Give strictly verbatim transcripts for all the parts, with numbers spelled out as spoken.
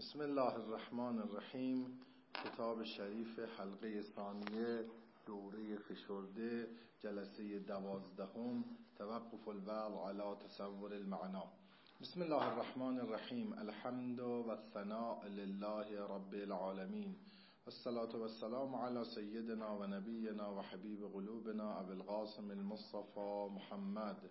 بسم الله الرحمن الرحیم. کتاب شریف حلقه ثانیه دوره فشرده جلسه دوازدهم توقف الوعظ علی تصور المعنا. بسم الله الرحمن الرحیم. الحمد و الثناء لله رب العالمین والصلاة والسلام علی سیدنا و نبینا و حبیب قلوبنا ابو القاسم المصطفى محمد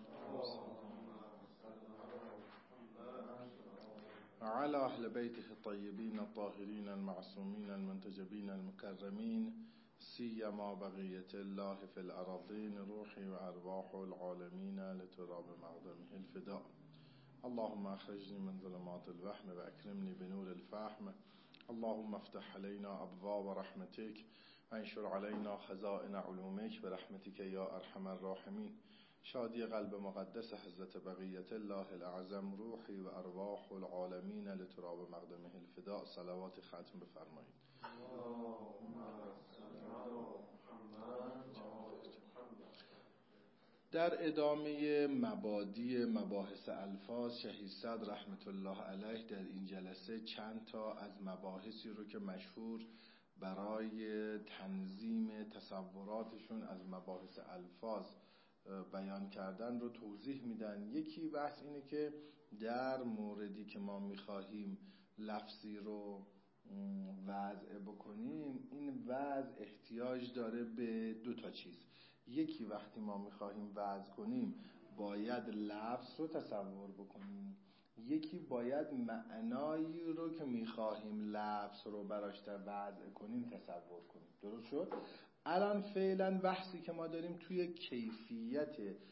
وعلى أهل بيته الطيبين الطاهرين المعصومين المنتجبين المكرمين سيما بقية الله في الأراضين روحي وأرواح العالمين لتراب مقدمه الفداء. اللهم أخرجني من ظلمات الوهم وأكرمني بنور الفهم. اللهم افتح علينا أبواب رحمتك وانشر علينا خزائن علومك برحمتك يا أرحم الراحمين. شادی قلب مقدس حضرت بقیت الله الاعظم روحی و ارواح العالمین لتراب مقدمه الفداء. صلوات ختم بفرمایید. در ادامه مبادی مباحث الفاظ، شهید صدر رحمت الله علیه در این جلسه چند تا از مباحثی رو که مشهور برای تنظیم تصوراتشون از مباحث الفاظ بیان کردن رو توضیح میدن. یکی بحث اینه که در موردی که ما میخواهیم لفظی رو وضع بکنیم، این وضع احتیاج داره به دو تا چیز. یکی وقتی ما میخواهیم وضع کنیم باید لفظ رو تصور بکنیم، یکی باید معنایی رو که میخواهیم لفظ رو براش وضع کنیم تصور کنیم. درست شد؟ الان فعلا بحثی که ما داریم توی کیفیت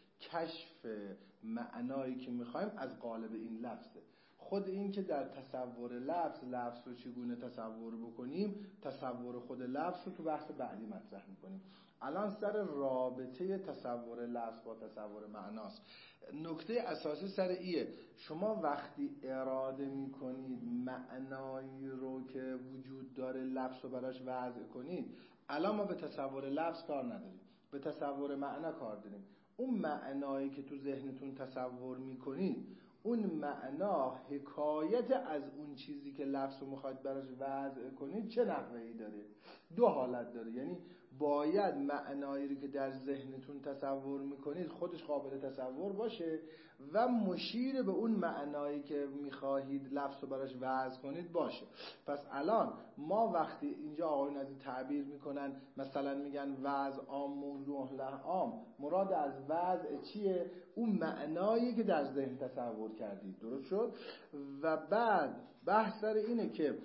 کشف معنایی که میخوایم از قالب این لفظه. خود این که در تصور لفظ لفظ رو چگونه تصور بکنیم، تصور خود لفظ رو تو بحث بعدی مطرح میکنیم. الان سر رابطه تصور لفظ با تصور معناست. نکته اساسی سر ایه، شما وقتی اراده میکنید معنایی رو که وجود داره لفظ رو براش وضع کنید، الان ما به تصور لفظ کار نداریم، به تصور معنا کار داریم. اون معنایی که تو ذهنتون تصور میکنید، اون معنا حکایت از اون چیزی که لفظ رو میخواید براش وضع کنید چه نحوهی داره؟ دو حالت داره. یعنی باید معنایی رو که در ذهنتون تصور میکنید خودش قابل تصور باشه و مشیر به اون معنایی که میخواهید لفظ رو براش وضع کنید باشه. پس الان ما وقتی اینجا آقایون از این تعبیر میکنن، مثلا میگن وضع عام موضوع له عام، مراد از وضع چیه؟ اون معنایی که در ذهن تصور کردید. درست شد؟ و بعد بحث سر اینه که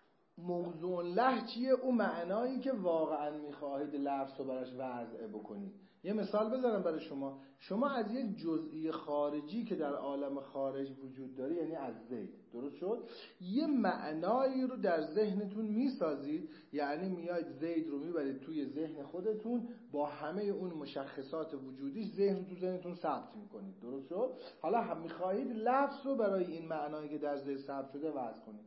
موضوع له چیه؟ اون معنایی که واقعا میخواهید لفظ رو براش وضع بکنید. یه مثال بذارم برای شما. شما از یک جزئی خارجی که در عالم خارج وجود داره، یعنی از زید، درست شد؟ یه معنایی رو در ذهنتون میسازید، یعنی میاید زید رو میبرید توی ذهن خودتون با همه اون مشخصات وجودیش، ذهن رو تو ذهنتون ثبت میکنید. درست شد؟ حالا هم میخواهید لفظ رو برای این معنایی که در ذهن ثبت شده وضع کنید.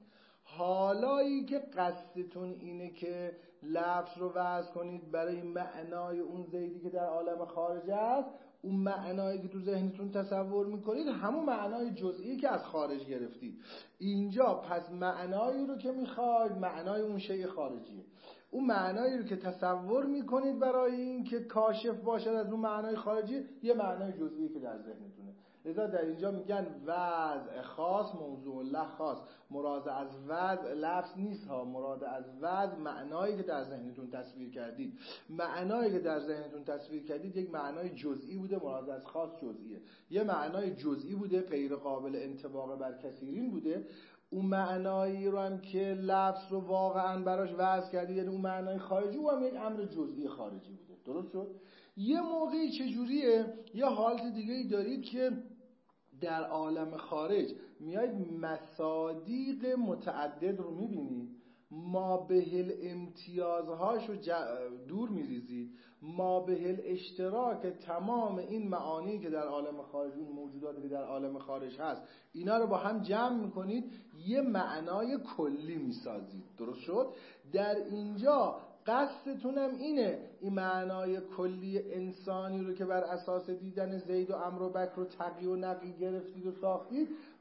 حالایی که قصدتون اینه که لفظ رو وضع کنید برای معنای اون زیدی که در عالم خارج است، اون معنایی که تو ذهنتون تصور میکنید همون معنای جزئی که از خارج گرفتید. اینجا پس معنایی رو که میخواید معنای اون شیء خارجیه. اون معنایی رو که تصور میکنید برای این که کاشف باشد از اون معنای خارجی، یه معنای جزئی که در ذهنتونه. لذا در اینجا میگن وضع خاص موضوع له خاص. مراد از وضع لفظ نیست ها، مراد از وضع معنایی که در ذهنتون تصویر کردید. معنایی که در ذهنتون تصویر کردید یک معنای جزئی بوده، مراد از خاص جزئیه. یه معنای جزئی بوده غیر قابل انطباق بر کثیرین بوده. اون معنایی رو هم که لفظ رو واقعا براش وضع کردید، یعنی اون معنای خارجی، او هم یک امر جزئی خارجی بوده. درست شد؟ یه موقعی چجوریه؟ یه حالت دیگه ای دارید که در عالم خارج میاید مصادیق متعدد رو میبینید، ما بهل امتیازهاش رو دور میریزید، ما بهل اشتراک تمام این معانی که در عالم خارج، اون موجوداتی که در عالم خارج هست، اینا رو با هم جمع میکنید، یه معنای کلی میسازید. درست شد؟ در اینجا قصدتونم اینه این معنای کلی انسانی رو که بر اساس دیدن زید و عمرو و بکر و تقی و نقی گرفتید و ساختید،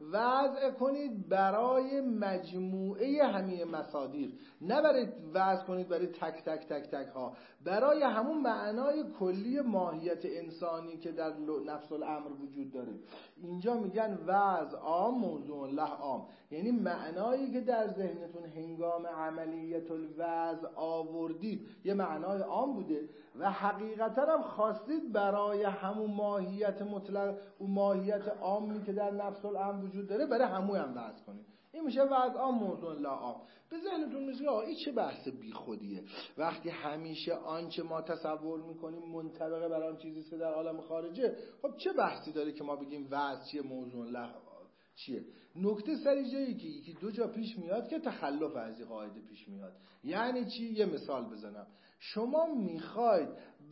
وضع کنید برای مجموعه همه مصادیق، نه برای وضع کنید برای تک تک تک تک ها، برای همون معنای کلی ماهیت انسانی که در نفس الامر وجود داره. اینجا میگن وضع عام موضوع له عام، یعنی معنایی که در ذهنتون هنگام عملیت الوضع آوردید یه معنای عام بوده و حقیقتا هم خواستید برای همون ماهیت مطلق و ماهیت عامی که در نفس الامر وجود داره برای همون هم وضع کنید. این میشه وضع عام موضوع لا عام. به ذهنتون میشه آه این چه بحث بی خودیه وقتی همیشه آنچه ما تصور میکنیم منطبقه بر آن چیزی که در عالم خارجه. خب چه بحثی داره که ما بگیم وضع چیه موضوع لا چیه؟ نکته سری جایی که یکی دو جا پیش میاد که تخلف از این قاعده پیش میاد. یعنی چی؟ یه مثال بزنم. شما میخواید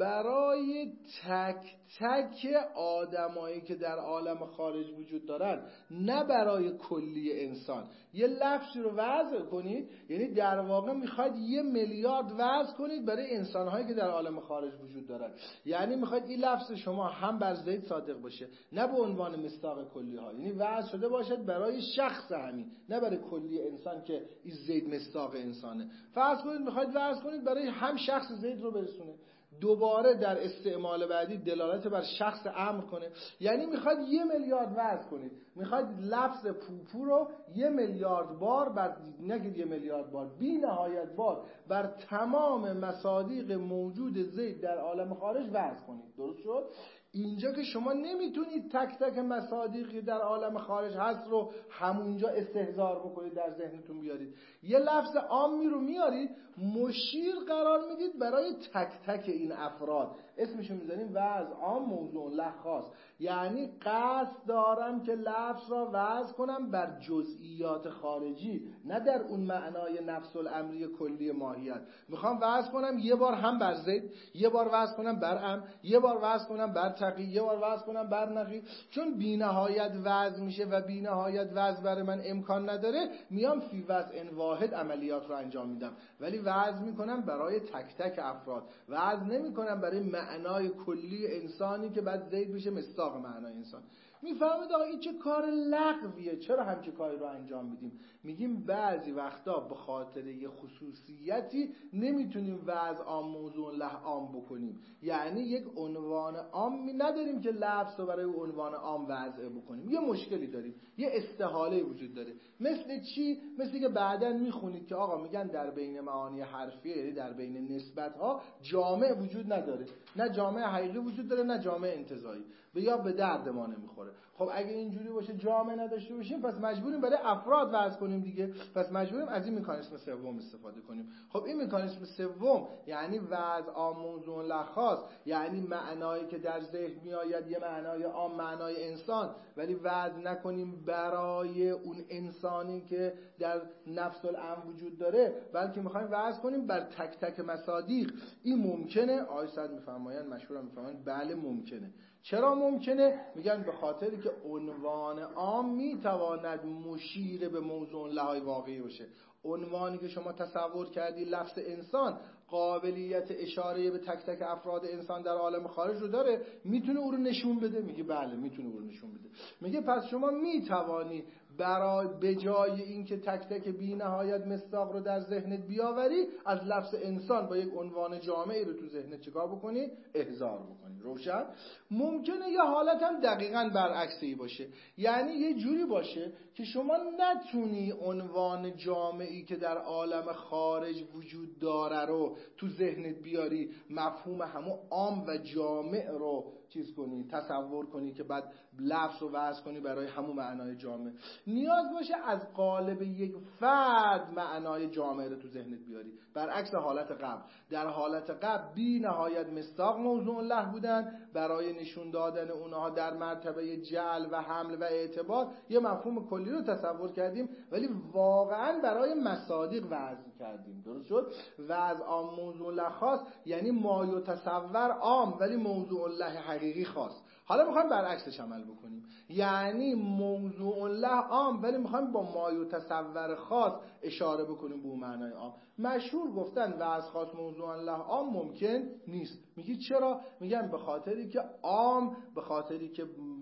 برای تک تک آدمایی که در عالم خارج وجود دارن، نه برای کلی انسان، یه لفظی رو وضع کنید، یعنی در واقع میخواید یه میلیارد وضع کنید برای انسانهایی که در عالم خارج وجود دارن. یعنی میخواید این لفظ شما هم بر زید صادق باشه، نه به عنوان مصداق کلی ها، یعنی وضع شده باشد برای شخص همین، نه برای کلی انسان که این زید مصداق انسانه. فرض کنید میخواید وضع کنید برای هم شخص زید رو برسونه، دوباره در استعمال بعدی دلالت بر شخص امر کنه. یعنی میخواد یه میلیارد وضع کنید، میخواد لفظ پوپو رو یه میلیارد بار بر نگید یه میلیارد بار بی نهایت بار بر تمام مصادیق موجود زید در عالم خارج وضع کنید. درست شد؟ اینجا که شما نمیتونید تک تک مصادیقی در عالم خارج هست رو همونجا استحضار بکنید، در ذهنتون بیارید، یه لفظ عامی رو میارید مشیر قرار میدید برای تک تک این افراد، اسمشو میذاریم وضع عام موضوع له خاص. یعنی قصد دارم که لفظ را وضع کنم بر جزئیات خارجی، نه در اون معنای نفس الامری کلی ماهیت. میخوام وضع کنم یه بار هم بر زید، یه بار وضع کنم بر ام، یه بار وضع کنم بر تقی، یه بار وضع کنم بر نقی. چون بی نهایت وضع میشه و بی نهایت وضع برای من امکان نداره، میام فی وضع واحد عملیات رو انجام میدم، ولی وضع میکنم برای تک تک افراد، وضع نمیکنم برای معنای کلی انسانی که بعد زید بشه مصداق معنای انسان. میفهمید آقا این چه کار لغویه؟ چرا همچه کاری رو انجام میدیم؟ میگیم بعضی وقتا به خاطر یه خصوصیتی نمیتونیم وضع عام موضوع له عام بکنیم. یعنی یک عنوان عامی نداریم که لفظ رو برای عنوان عام وضع بکنیم، یه مشکلی داریم، یه استحاله وجود داره. مثل چی؟ مثل که بعداً میخونید که آقا میگن در بین معانی حرفیه، یعنی در بین نسبت ها جامع وجود نداره، نه جامع حقیقی وجود داره نه جامع انتزاعی، به یا به درد ما نمیخوره. خب اگه اینجوری باشه جامع نداشته باشیم پس مجبوریم برای افراد وضع کنیم دیگه، پس مجبوریم از این مکانیزم سوم استفاده کنیم. خب این مکانیزم سوم یعنی وضع عام موضوع له خاص، یعنی معنایی که در ذهن میآید یه معنای عام معنای انسان، ولی وضع نکنیم برای اون انسانی که در نفس الامر وجود داره، بلکه میخوایم وضع کنیم بر تک تک مصادیق. این ممکنه؟ آقای صد میفرمایند، مشهورم میفرمایند بله ممکنه. چرا ممکنه؟ میگن به خاطری که عنوان عام میتواند مشیر به موضوع لهای واقعی باشه. عنوانی که شما تصور کردی لفظ انسان قابلیت اشاره به تک تک افراد انسان در عالم خارج رو داره، میتونه او رو نشون بده؟ میگه بله میتونه او رو نشون بده. میگه پس شما میتوانی برای بجای اینکه تک تک بی نهایت مصداق رو در ذهنت بیاوری، از لفظ انسان با یک عنوان جامعی رو تو ذهنت چیکار بکنی؟ احضار بکنی. روشن؟ ممکنه یه حالت هم دقیقاً برعکسی باشه، یعنی یه جوری باشه که شما نتونی عنوان جامعی که در عالم خارج وجود داره رو تو ذهنت بیاری، مفهوم همون عام و جامع رو چیز کنی، تصور کنی که بعد لفظ رو وضع کنی برای همون معنای جامع. نیاز باشه از قالب یک فرد معنای جامع رو تو ذهنت بیاری، برعکس حالت قبل. در حالت قبل بی نهایت مصداق موضوع له بودن، برای نشون دادن اونها در مرتبه جعل و حمل و اعتبار یه مفهوم کلی رو تصور کردیم، ولی واقعا برای مصادیق وضع کردیم. درست شد؟ وضع عام موضوع له خاص یعنی ما یتصور عام ولی موضوع له حقیقی خاص. حالا میخوایم برعکسش عمل بکنیم، یعنی موضوع له عام ولی میخوایم با ما یتصور خاص اشاره بکنیم به اون معنای عام. مشهور گفتن وضع خاص موضوع له عام ممکن نیست. میگی چرا؟ میگن به خاطری که عام به خاطری که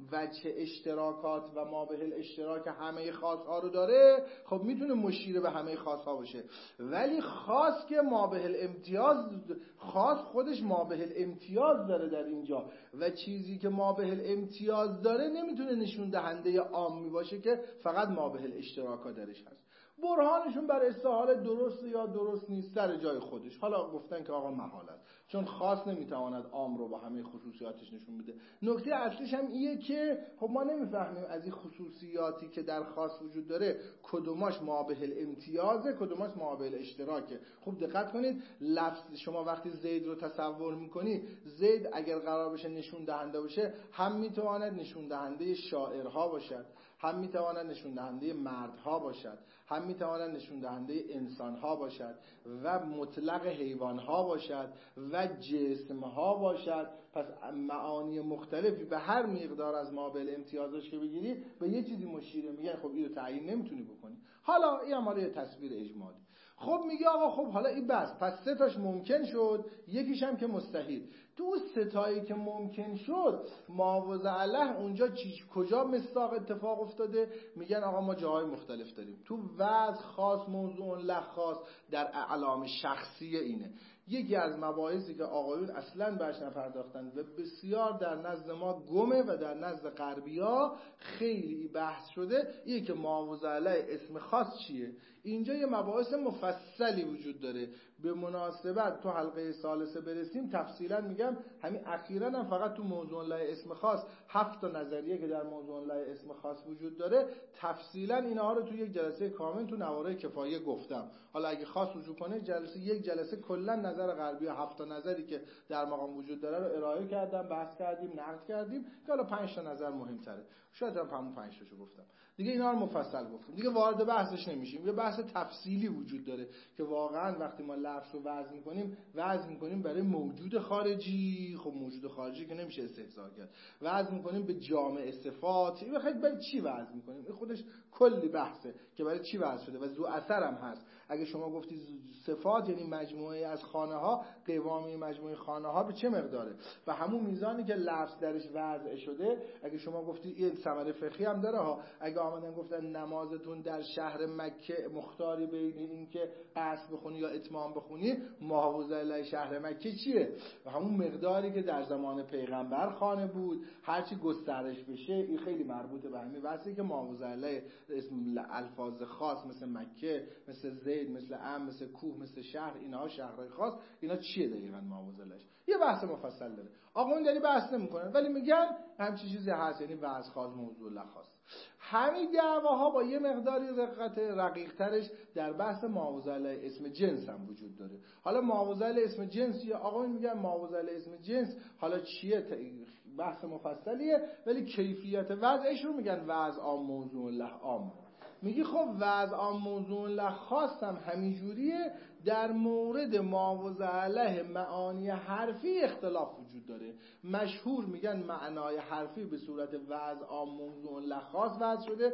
وجه اشتراکات و ما به الاشتراک همه خاص ها رو داره، خب میتونه مشیر به همه خاص ها باشه. ولی خاص که ما به الامتیاز، خاص خودش ما به الامتیاز داره در اینجا و چیزی که ما به الامتیاز داره نمیتونه نشون دهنده عامی باشه که فقط ما به الاشتراک ها درش هست. برهانشون بر استحاله درست یا درست نیست در جای خودش. حالا گفتن که آقا محال است، چون خاص نمیتواند عام رو با همه خصوصیاتش نشون بده. نکته اصلیش هم اینه که خب ما نمیفهمیم از این خصوصیاتی که در خاص وجود داره کدوماش ما به الامتیازه، کدوماش ما به الاشتراکه. خوب دقت کنید، لفظ شما وقتی زید رو تصور میکنی، زید اگر قرار بشه نشون دهنده باشه، هم میتواند نشون دهنده شاعرها باشد، هم میتواند نشون دهنده مردها باشد، هم میتواند نشون دهنده انسانها باشد و مطلق حیوانها باشد و جسمها باشد. پس معانی مختلفی به هر مقدار از ما به امتیازش که بگیری به یه چیزی مشیره. میگن خب اینو تعیین نمیتونی بکنی. حالا این هم حالا یه تصویر اجمالی. خب میگه آقا خب حالا این بس، پس سه تاش ممکن شد، یکیش هم که مستحیل. تو اون سه تایی که ممکن شد معاوضه علیه اونجا چی کجا مصداق اتفاق افتاده؟ میگن آقا ما جاهای مختلف داریم. تو وضع خاص، موضوع لغ خاص، در اعلام شخصی اینه. یکی از مباحثی که آقایون اصلاً بهش نپرداختن و بسیار در نزد ما گمه و در نزد غربی‌ها خیلی بحث شده، اینه که معاوضه علیه اسم خاص چیه. اینجا یه مباحث مفصلی وجود داره. به مناسبت تو حلقه ثالثه برسیم تفصیلا میگم. همین اخیراً هم فقط تو موضوع لای اسم خاص هفت تا نظریه که در موضوع لای اسم خاص وجود داره تفصیلا اینها رو تو یک جلسه کامل تو نواره کفایه گفتم. حالا اگه خاص وجود کنه جلسه یک جلسه کلا نظر غربی هفت تا نظری که در مقام وجود داره رو ارائه کردم، بحث کردیم، نقد کردیم که حالا پنج تا نظر مهم‌تره. شاید هم همون پنج تاشو گفتم. دیگه اینا رو مفصل گفتیم. دیگه وارد بحثش نمیشیم. یه بحث تفصیلی وجود داره که واقعا وقتی ما لفظ رو وضع می‌کنیم، وضع می‌کنیم برای موجود خارجی. خب موجود خارجی که نمیشه استحضار کرد. وضع می‌کنیم به جامع صفات. این بخاطر برای چی وضع می‌کنیم؟ این خودش کلی بحثه که برای چی وضع شده و ذو اثر هم هست. اگه شما گفتی صفات یعنی مجموعه از خانه‌ها، قوامی مجموعه خانه‌ها به چه مقداره؟ و همون میزانی که لفظ درش وضع شده، اگه شما گفتی این ثمره فقهی هم داره ها. اگه آمدن گفتن نمازتون در شهر مکه مختاری بین این که قصر بخونی یا اتمام بخونی، معاوضه علیه شهر مکه چیه؟ و همون مقداری که در زمان پیغمبر خانه بود، هرچی گسترش بشه. این خیلی مربوطه به همین واسه که معاوضه علیه اسم الفاظ خاص مثل مکه، مثل زید، مثل ام، مثل کوه، مثل شهر، اینها شهرهای خاص، اینا چیه دقیقاً معاوضه علیه؟ یه بحث مفصل داره. آقا اون داری بحث نمی‌کنن ولی میگن همچین چیزی هست، یعنی وضع خاص موضوع لخاص. همین دعواها با یه مقداری رقت رقیق ترش در بحث معاوضه علیه اسم جنس هم وجود داره. حالا معاوضه علیه اسم جنس یا آقا میگن معاوضه علیه اسم جنس، حالا چیه؟ بحث مفصلیه ولی کیفیت وضعش رو میگن وضع عام موضوع له عام. میگی خب وضع عام موضوع له خاص هم همینجوریه. در مورد معاوضه علیه معانی حرفی اختلاف وجود داره. مشهور میگن معنای حرفی به صورت وضع عام موضوع له خاص وضع شده.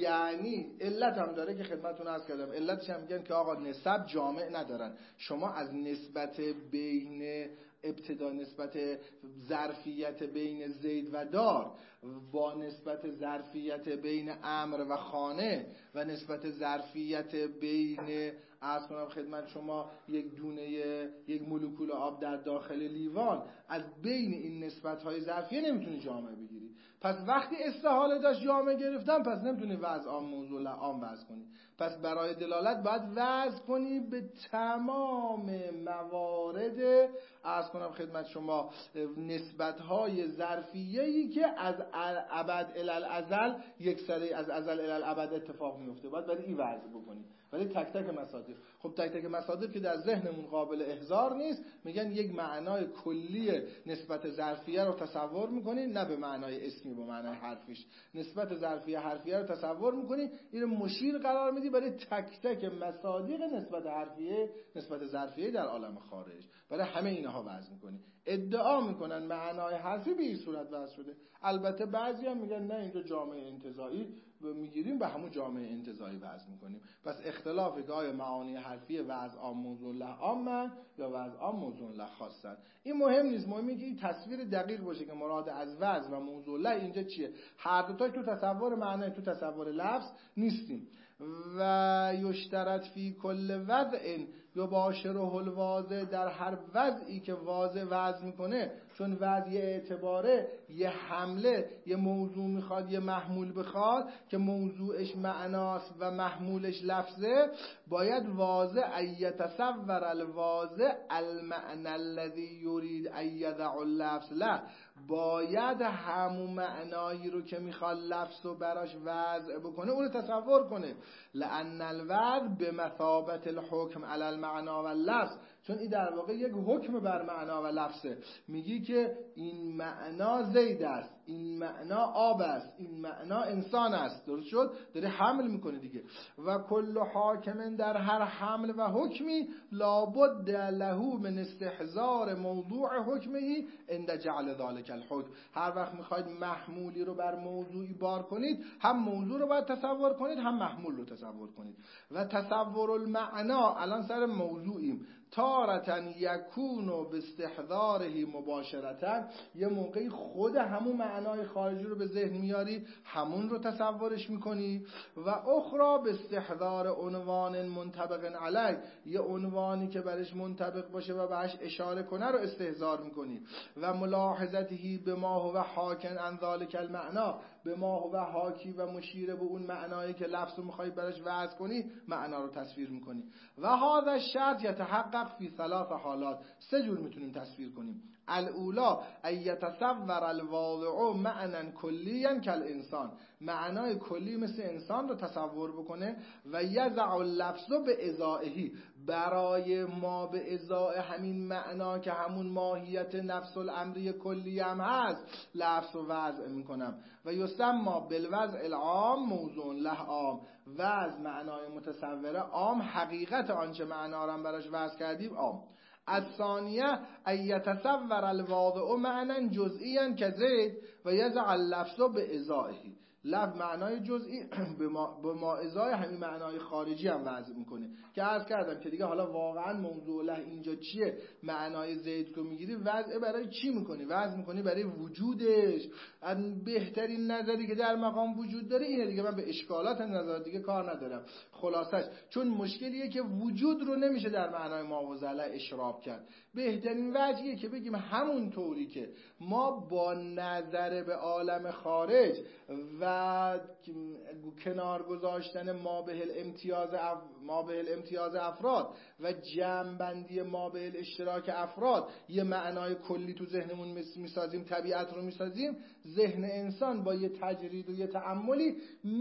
یعنی علت هم داره که خدمتتون عرض کردم. علتش هم میگن که آقا نسب جامع ندارن. شما از نسبت بین ابتدا نسبت ظرفیت بین زید و دار با نسبت ظرفیت بین امر و خانه و نسبت ظرفیت بین عرض کنم خدمت شما یک دونه یک مولکول آب در داخل لیوان، از بین این نسبت‌های ظرفیه نمیتونی جامع بگیری. پس وقتی استحاله داشت جامع گرفتن، پس نمیتونی وضع عام موضوع عام وضع کنی. پس برای دلالت باید وضع کنی به تمام موارد عرض کنم خدمت شما نسبت‌های ظرفیه‌ای که از ابد الی الازل یک سری از ازل الی الابد اتفاق میفته. باید برای این وضع بکنی. ولی تک تک مصادر، خب تک تک مصادر که در ذهنمون قابل احضار نیست، میگن یک معنای کلی نسبت ظرفیه رو تصور میکنی، نه به معنای اسمی، به معنای حرفیش. نسبت ظرفیه حرفیه رو تصور میکنی، این مشیر قرار میدی برای تک تک مصادر نسبت حرفیه نسبت ظرفیه در عالم خارج. برای همه اینها وضع میکنی. ادعا میکنن معنای حرفی به این صورت وضع شده. البته بعضی هم میگن نه، اینجا جامعه انتزاعی میگیریم به همون جامعه انتزاعی وضع میکنیم. پس اختلافی که آیا معانی حرفی وضع عام موضوع له عامن یا وضع عام موضوع له خاصن، این مهم نیست. مهمه که این تصویر دقیق باشه که مراد از وضع و موضوع له اینجا چیه. هر دو تاش تو تصور معنی، تو تصور لفظ نیستیم. و یشترط فی کل وضع یباشره الواضع، در هر وضعی که واضع وضع میکنه، چون وضع یه اعتباره، یه حمله، یه موضوع میخواد، یه محمول بخواد که موضوعش معناست و محمولش لفظه، باید واضع ایتصور الواضع المعنى الذي یرید ایضع اللفظ له، باید همون معنایی رو که میخواد لفظ رو براش وضع بکنه اون رو تصور کنه. لأن الوضع بمثابة الحکم علی المعنى و اللفظ، چون این در واقع یک حکم بر معنا و لفظه. میگی که این معنا زید است، این معنا آب است، این معنا انسان است. درست شد؟ داره حمل میکنه دیگه. و کل حاکم، در هر حمل و حکمی لابد له من استحضار موضوع حکمه عند جعل ذلك الحکم. هر وقت میخواید محمولی رو بر موضوعی بار کنید، هم موضوع رو باید تصور کنید، هم محمول رو تصور کنید. و تصور المعنا، الان سر موضوعیم، تارتن یکونو به استحضاره مباشرتن، یه موقعی خود همون معنای خارجی رو به ذهن میاری، همون رو تصورش میکنی. و اخرى به استحضار عنوان منطبق علی، یه عنوانی که برش منطبق باشه و بهش اشاره کنه رو استحضار میکنی. و ملاحظته به ما هو حاکن عن ذلک المعنا، به ما هو حاکی و مشیر به اون معنایی که لفظ رو میخوای براش وضع کنی، معنا رو تصویر میکنی. و هذا الشرط یتحقق فی ثلاث حالات، سه جور میتونیم تصویر کنیم. الاولا ایتصور الواضع معنی کلیا کالانسان، معنای کلی مثل انسان رو تصور بکنه. و یضع اللفظ به ازائه، برای ما به ازای همین معنا که همون ماهیت نفس الامری کلی هم هست لفظ رو وضع میکنم. و یسمى بالوضع العام موضوع له عام، وضع معنای متصوره عام، حقیقت آنچه معنا رو براش وضع کردیم عام. الثانیه ایتصور الواضع معنی جزئیا کزید و یضع اللفظ به ازائه، لفظ معنای جزئی به ما به ما ازای همین معنای خارجی هم وضع میکنه. که عرض کردم که دیگه حالا واقعا موضوع له اینجا چیه، معنای زید رو میگیری وضع برای چی میکنی؟ وضع میکنی برای وجودش. بهترین نظری که در مقام وجود داره اینه دیگه، من به اشکالات نظر دیگه کار ندارم. خلاصش چون مشکلیه که وجود رو نمیشه در معنای ماوزله اشراب کرد، بهترین وجهیه که بگیم همون طوری که ما با نظر به عالم خارج و کنار گذاشتن ما به الامتیاز اف... ما به الامتیاز افراد و جمع‌بندی ما به الاشتراک افراد یه معنای کلی تو ذهنمون میسازیم، طبیعت رو میسازیم، ذهن انسان با یه تجرید و یه تأملی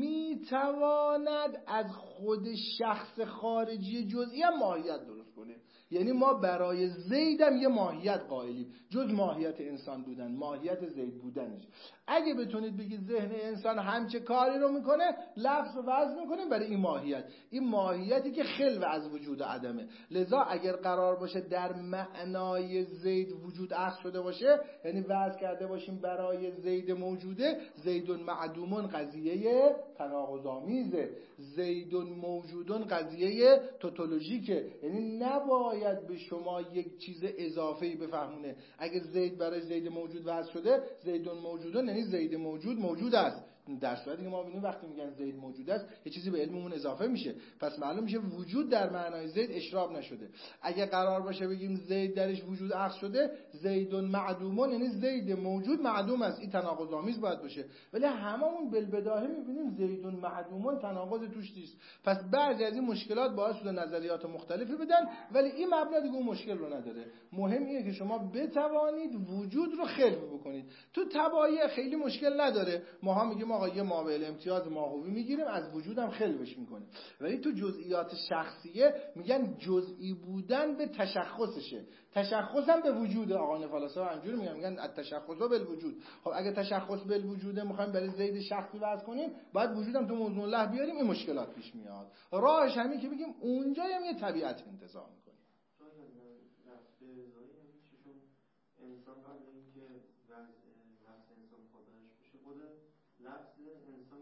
میتواند از خود شخص خارجی جزئی هم ماهیت درست کنه. یعنی ما برای زیدم یه ماهیت قائلیم جز ماهیت انسان بودن، ماهیت زید بودنش. اگه بتونید بگید ذهن انسان همچه کاری رو میکنه، لفظ رو وضع میکنه برای این ماهیت، این ماهیتی که خلو از وجود عدمه. لذا اگر قرار باشه در معنای زید وجود اخذ شده باشه، یعنی وضع کرده باشیم برای زید موجوده، زیدون معدومون قضیه تناقض‌آمیزه، زیدون موجودون قضیه توتولوژیکه. یعنی نباید به شما یک چیز اضافه‌ای بفهمونه. اگه زید برای زید موجود وضع شده، زیدون موجودون یعنی زید موجود موجود است. در صورتی که ما ببینیم وقتی میگن زید موجود است یه چیزی به علممون اضافه میشه، پس معلوم میشه وجود در معنای زید اشراب نشده. اگه قرار باشه بگیم زید درش وجود اخذ شده، زیدون معدومون یعنی زید موجود معدوم است، این تناقض آمیز باید باشه. ولی هممون بالبداهه میبینیم زیدون معدومون تناقض توش نیست. پس بعضی از این مشکلات باعث شده نظریات مختلفی بدن، ولی این مبنا دیگه اون مشکل رو نداره. مهم اینه که شما بتوانید وجود رو خلق بکنید. تو تبایع خیلی مشکل نداره، ما میگیم آقا یه مابعد امتیاز ماهوی میگیریم از وجودم خلوش میکنیم. ولی تو جزئیات شخصیه میگن جزئی بودن به تشخصشه، تشخص هم به وجود. آقا فلاسفه همینجوری میگن، میگن التشخص بالوجود. خب اگه تشخص بالوجود میخوایم برای زید شخصی وضع کنیم، باید وجودم تو موضوع له بیاریم، این مشکلات پیش میاد. راهش همین که بگیم اونجا هم یه طبیعت انتزاع میکنیم. انسان قبل اینکه لفظ انسان خودش بشه، خود لفظ انسانی که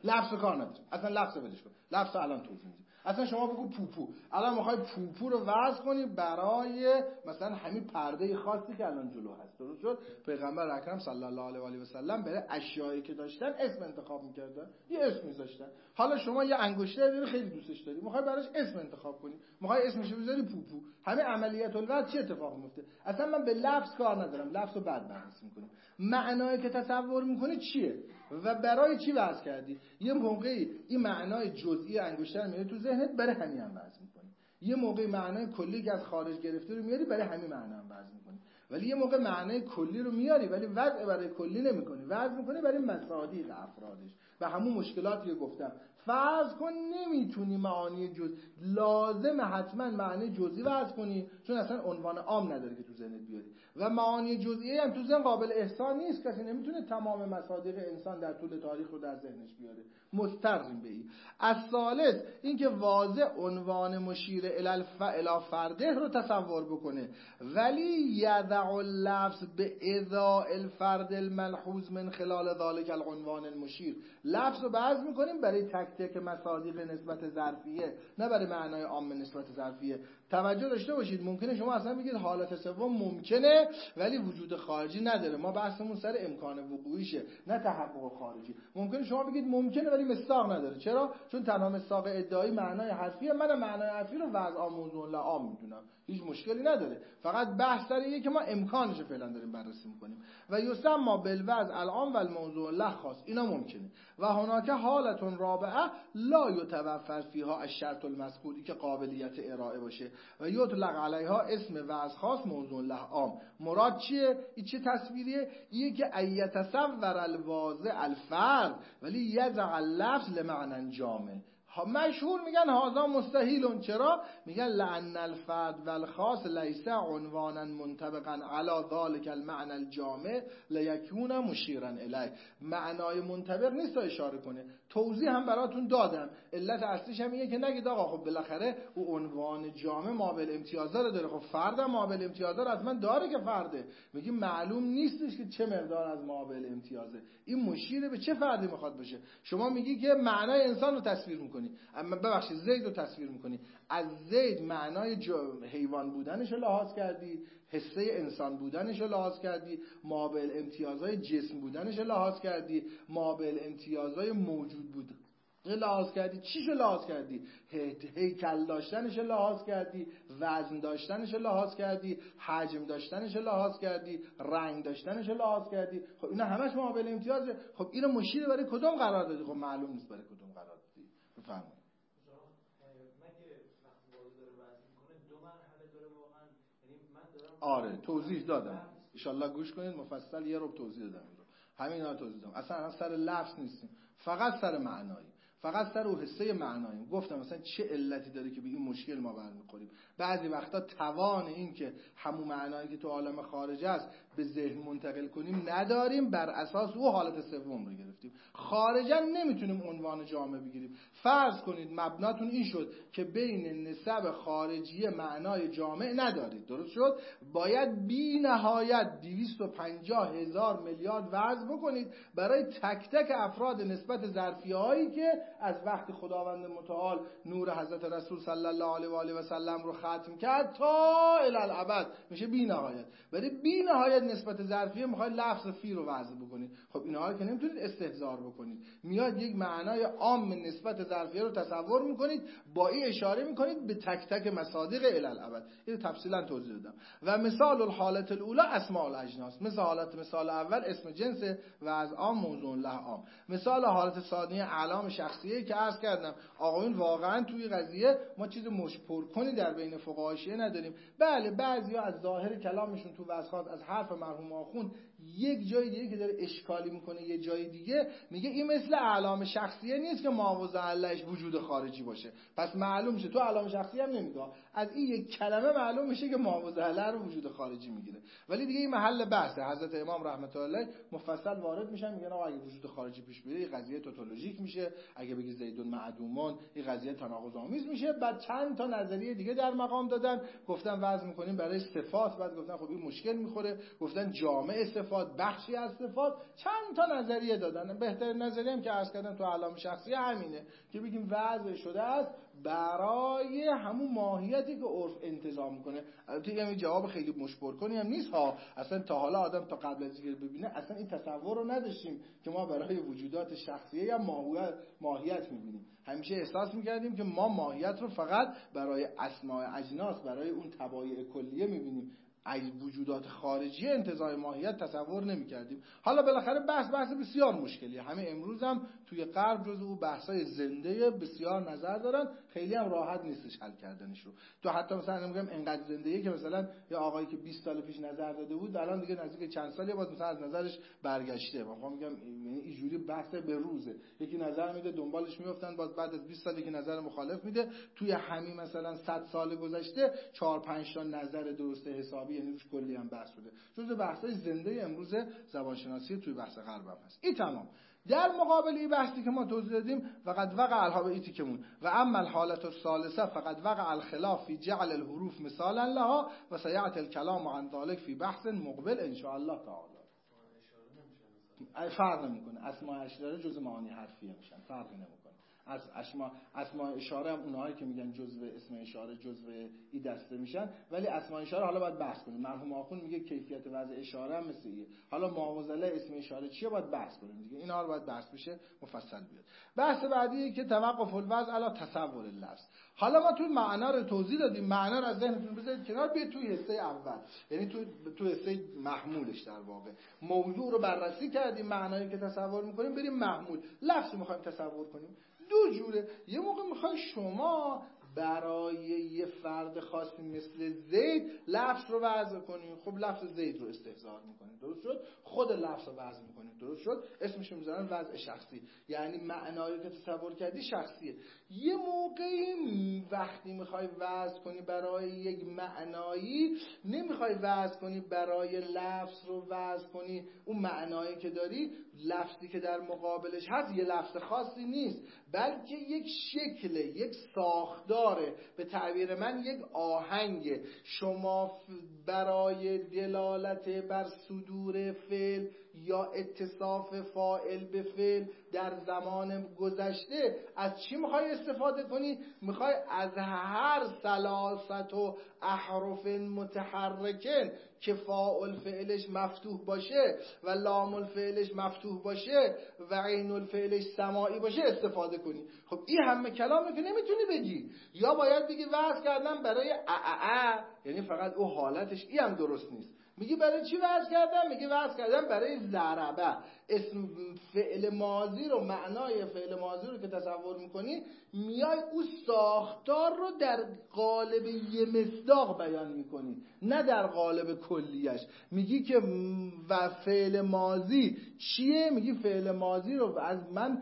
لفظ کار نداریم، اصلا لفظ ولش کن، لفظ الان توضیح میدیم. اصلا شما بگو پوپو، الان میخوای پوپو رو وضع کنی برای مثلا همین پرده خاصی که الان جلو هست، درست شد؟ پیغمبر اکرم صلی الله علیه و آله و سلم برای اشیایی که داشتن اسم انتخاب میکردن، یه اسم میذاشتن. حالا شما یه انگشتر داری خیلی دوستش داری، میخوای براش اسم انتخاب کنی، میخوای اسمش رو بذاری پوپو، همین عملیات الوضع چه اتفاقی میفته؟ اصلا من به لفظ کار ندارم، لفظ رو بعد بررسی میکنیم. معنایی که تصور میکنی چیه و برای چی وضع کردی؟ یه موقعی این معنای جزئی انگشتر میاد تو ذهنت، برای همین هم وضع میکنی. یه موقع معنای کلی که از خارج گرفته رو میاری، برای همین معنا هم وضع میکنی. ولی یه موقع معنای کلی رو میاری ولی وضع برای کلی نمیکنی، وضع میکنی برای مصادیق افرادش و همون مشکلاتی که گفتم. فرض کن نمیتونی معانی جز لازم حتما معنی جزئی وضع کنی، چون اصلا عنوان عام نداره که تو ذهنت بیاری و معانی جزئی هم تو ذهن قابل احصا نیست، کسی نمیتونه تمام مصادیق انسان در طول تاریخ رو در ذهنش بیاره. مستریم به این. الثالث اینکه واضح عنوان مشیر الی الفعل فرده رو تصور بکنه ولی یدع اللفظ به اذا الفرد الملحوظ من خلال ذلك العنوان المشیر. لفظ رو بحث میکنیم برای تک تک مصادیق نسبت ظرفیه، نه برای معنای عام نسبت ظرفیه. توجه داشته باشید، ممکنه شما اصلا بگید حالت سوم ممکنه ولی وجود خارجی نداره، ما بحثمون سر امکان وقوعیشه نه تحقق خارجی. ممکنه شما بگید ممکنه ولی مصداق نداره. چرا؟ چون تنها مصداق ادعایی معنای حرفیه، من معنای حرفی رو وضع موضوع لعام میدونم، هیچ مشکلی نداره، فقط بحث سر اینه که ما امکانش رو فعلا داریم بررسی میکنیم. و یسمى بالوضع العام و الموضوع له خاص، اینا ممکنه. و هناک حالت رابعه لا یتوفر فیها الشرط المذکور، که قابلیت ارائه باشه، و یطلق علیها اسم وضع خاص موضوع له عام. مراد چیه؟ این چه تصویریه؟ اینه که ایتصور الواضع الفرد ولی یضع اللفظ لمعنى جامع. مشهور میگن هذا مستحیل. چرا؟ میگن لأن الفرد والخاص لیس عنوانا منطبقا علی ذلك المعنى الجامع لیکون مشیرا الیه. معنای منطبق نیست تا اشاره کنه. توضیح هم براتون دادم، علت اصلیش هم اینه که نگید آقا خب بالاخره او عنوان جامع مابل امتیازا رو داره، خب فرد هم مابل امتیازا رو حتما داره که فرده. میگیم معلوم نیستش که چه مقدار از مابل امتیازه، این مشیر به چه فردی میخواد باشه. شما میگی که معنای انسان رو تصویر میکنی، اما ببخشید زید رو تصویر میکنی، از زید معنای حیوان بودنش رو لحاظ کردی، حصه انسان بودنش رو لحاظ کردی، مابل امتیازهای جسم بودنش رو لحاظ کردی، مابل امتیازهای موجود بود لحاظ کردی، چیش رو لحاظ کردی؟ هیکل داشتنش رو لحاظ کردی، وزن داشتنش رو لحاظ کردی، حجم داشتنش رو لحاظ کردی، رنگ داشتنش رو لحاظ کردی. خب اینا همش مابل امتیازه. خب اینو مشیر برای کدوم قرار دادی؟ خب معلوم نیست برای کدوم قرار دادی. بفرمایید. آره توضیح دادم، انشالله گوش کنید، مفصل یه رو توضیح دادم این رو. همین ها توضیح دادم. اصلا سر لفظ نیستیم، فقط سر معنایی، فقط سر اون حصه معنایی. گفتم مثلا چه علتی داره که به این مشکل ما برمیخوریم. بعضی وقتا توان این که همون معنایی که تو عالم خارج است به ذهن منتقل کنیم نداریم، بر اساس او حالت سوم رو گرفتیم. خارجا نمیتونیم عنوان جامع بگیریم. فرض کنید مبناتون این شد که بین نسب خارجی معنای جامع ندارید، درست شد؟ باید بی نهایت دویست و پنجاه هزار میلیارد وضع بکنید برای تک تک افراد نسبت ظرفیه هایی که از وقت خداوند متعال نور حضرت رسول صلی الله علیه و آله و سلم رو ختم کرد تا الی الابد، میشه بی نهایت. برای بی نهایت نسبت ظرفیه میخواید لفظ فی رو وضع بکنید. خب اینها رو که نمیتونید استحضار بکنید، میاد یک معنای عام نسبت ظرفیه رو تصور میکنید، با این اشاره میکنید به تک تک مصادیق الی الابد. اینو تفصیلا توضیح دادم. و مثال الحالت الاولی اسماء الاجناس، مثل حالت مثال اول اسم جنس و از عام موضوع له عام. مثال حالت ثانیه اعلام شخصیه که عرض کردم آقایون واقعا توی قضیه ما چیز مشپر کنی در بین فقهای شیعه نداریم. بله بعضیا از ظاهر کلامشون تو واسخات از حرف مرحوم آخوند یک جای دیگه که داره اشکالی میکنه، یه جای دیگه میگه این مثل اعلام شخصیه نیست که معوض علهش وجود خارجی باشه. پس معلوم میشه تو اعلام شخصیه هم نمیگه، از این یک کلمه معلوم میشه که معوض عله رو وجود خارجی میگیره. ولی دیگه این محل بحثه. حضرت امام رحمت الله علیه مفصل وارد میشن، میگن آقا اگه وجود خارجی پیش بیاد این قضیه توتولوژیک میشه، اگه بگی زیدون معدومون این قضیه تناقض آمیز میشه. بعد چند تا نظریه دیگه در مقام دادن، گفتن وضع میکنیم برای صفات، بعد گفتن خب این مشکل میخوره، گفتن جامع صفات صفات بخشی از صفات، چند تا نظریه دادن. بهترین نظریه هم که عرض کردم تو اعلام شخصی همینه که بگیم وضع شده است برای همون ماهیتی که عرف انتظام میکنه. البته یه جواب خیلی مشبر کنی هم نیست ها، اصلا تا حالا آدم تا قبل از اینکه ببینه اصلا این تصور رو نداشتیم که ما برای وجودات شخصیه یا ماهیت ماهیت میبینیم. همیشه احساس میکردیم که ما ماهیت رو فقط برای اسماء اجناس، برای اون طبایع کلیه میبینیم، از وجودات خارجی انتزاع ماهیت تصور نمی کردیم. حالا بالاخره بحث بحث بسیار مشکلیه. همه امروز هم توی غرب جزو او بحثای زنده بسیار نظر دارن، خیلی هم راحت نیستش حل کردنش رو. تو حتی مثلا میگم انقدر زنده‌ایه که مثلا یه آقایی که بیست سال پیش نظر داده بود الان دیگه نزدیک چند سالی باز مثلا از نظرش برگشته. من میگم یعنی اینجوری بحث به روزه، یکی نظر میده دنبالش میافتن، باز بعد از بیست سالی که نظر مخالف میده. توی همین مثلا صد سال گذشته چهار پنج تا نظر درست حسابی، یعنی روش کلی هم بحث شده. جزء بحث‌های زنده امروز زبانشناسی توی بحث غرب هم هست. این تمام. در مقابل این بحثی که ما توضیح دادیم فقط وقع الها به ایتی کمون و اما الحالت الثالثه فقط وقع الخلاف فی جعل الحروف مثالا لها و سیعت الکلام عن ذلك فی بحث مقبل ان شاء الله تعالی. فرق نمیکنه، اسماء اشاره جزء معانی حرفیه میشن، فرقی نمیکنه. از اسماء اسماء اشاره هم اونهایی که میگن جزء اسم اشاره جزء این دسته میشن، ولی اسماء اشاره حالا باید بحث کنیم. مرحوم آخون میگه کیفیت وضع اشاره هم مثل ایه. حالا معاوضله اسم اشاره چیه باید بحث کنیم دیگه. اینا رو باید بحث بشه، مفصل بیاد. بحث بعدی که توقف الوضع علی تصور اللفظ. حالا ما تو معنا رو توضیح دادیم، معنا رو از ذهنتون بذارید کنار، بیاید توی حصه اول، یعنی تو تو حصه محمولش در واقع موضوع رو بررسی کردیم، معنایی که تصور میکنیم بریم محمول. لفظ میخوایم تصور کنیم دو جوره. یه موقع میخوای شما برای یه فرد خاصی مثل زید لفظ رو وضع کنیم، خب لفظ زید رو استحضار میکنیم، درست شد؟ خود لفظ رو وضع میکنیم، درست شد؟ اسمش رو میذارن وضع شخصی، یعنی معنایی که تصور کردی شخصیه. یه موقعی وقتی میخوای وضع کنی برای یک معنایی، نمیخوای وضع کنی برای لفظ رو وضع کنی، اون معنایی که داری لفظی که در مقابلش هست یه لفظ خاصی نیست، بلکه یک شکل، یک ساختاره، به تعبیر من یک آهنگ. شما برای دلالت بر صدور فعل یا اتصاف فاعل به فعل در زمان گذشته از چی میخوای استفاده کنی؟ میخوای از هر ثلاثت و احرف متحرکن که فاعل فعلش مفتوح باشه و لام الفعلش مفتوح باشه و عین الفعلش سماعی باشه استفاده کنی. خب این همه کلامی که نمیتونی بگی، یا باید بگی وضع کردم برای ا ا ا، یعنی فقط او حالتش ای هم درست نیست. میگی برای چی وضع کردم؟ میگی وضع کردم برای ضربه. اسم فعل ماضی رو، معنای فعل ماضی رو که تصور میکنی، میای او ساختار رو در قالب یه مصداق بیان میکنی، نه در قالب کلیش. میگی که و فعل ماضی چیه؟ میگی فعل ماضی رو از من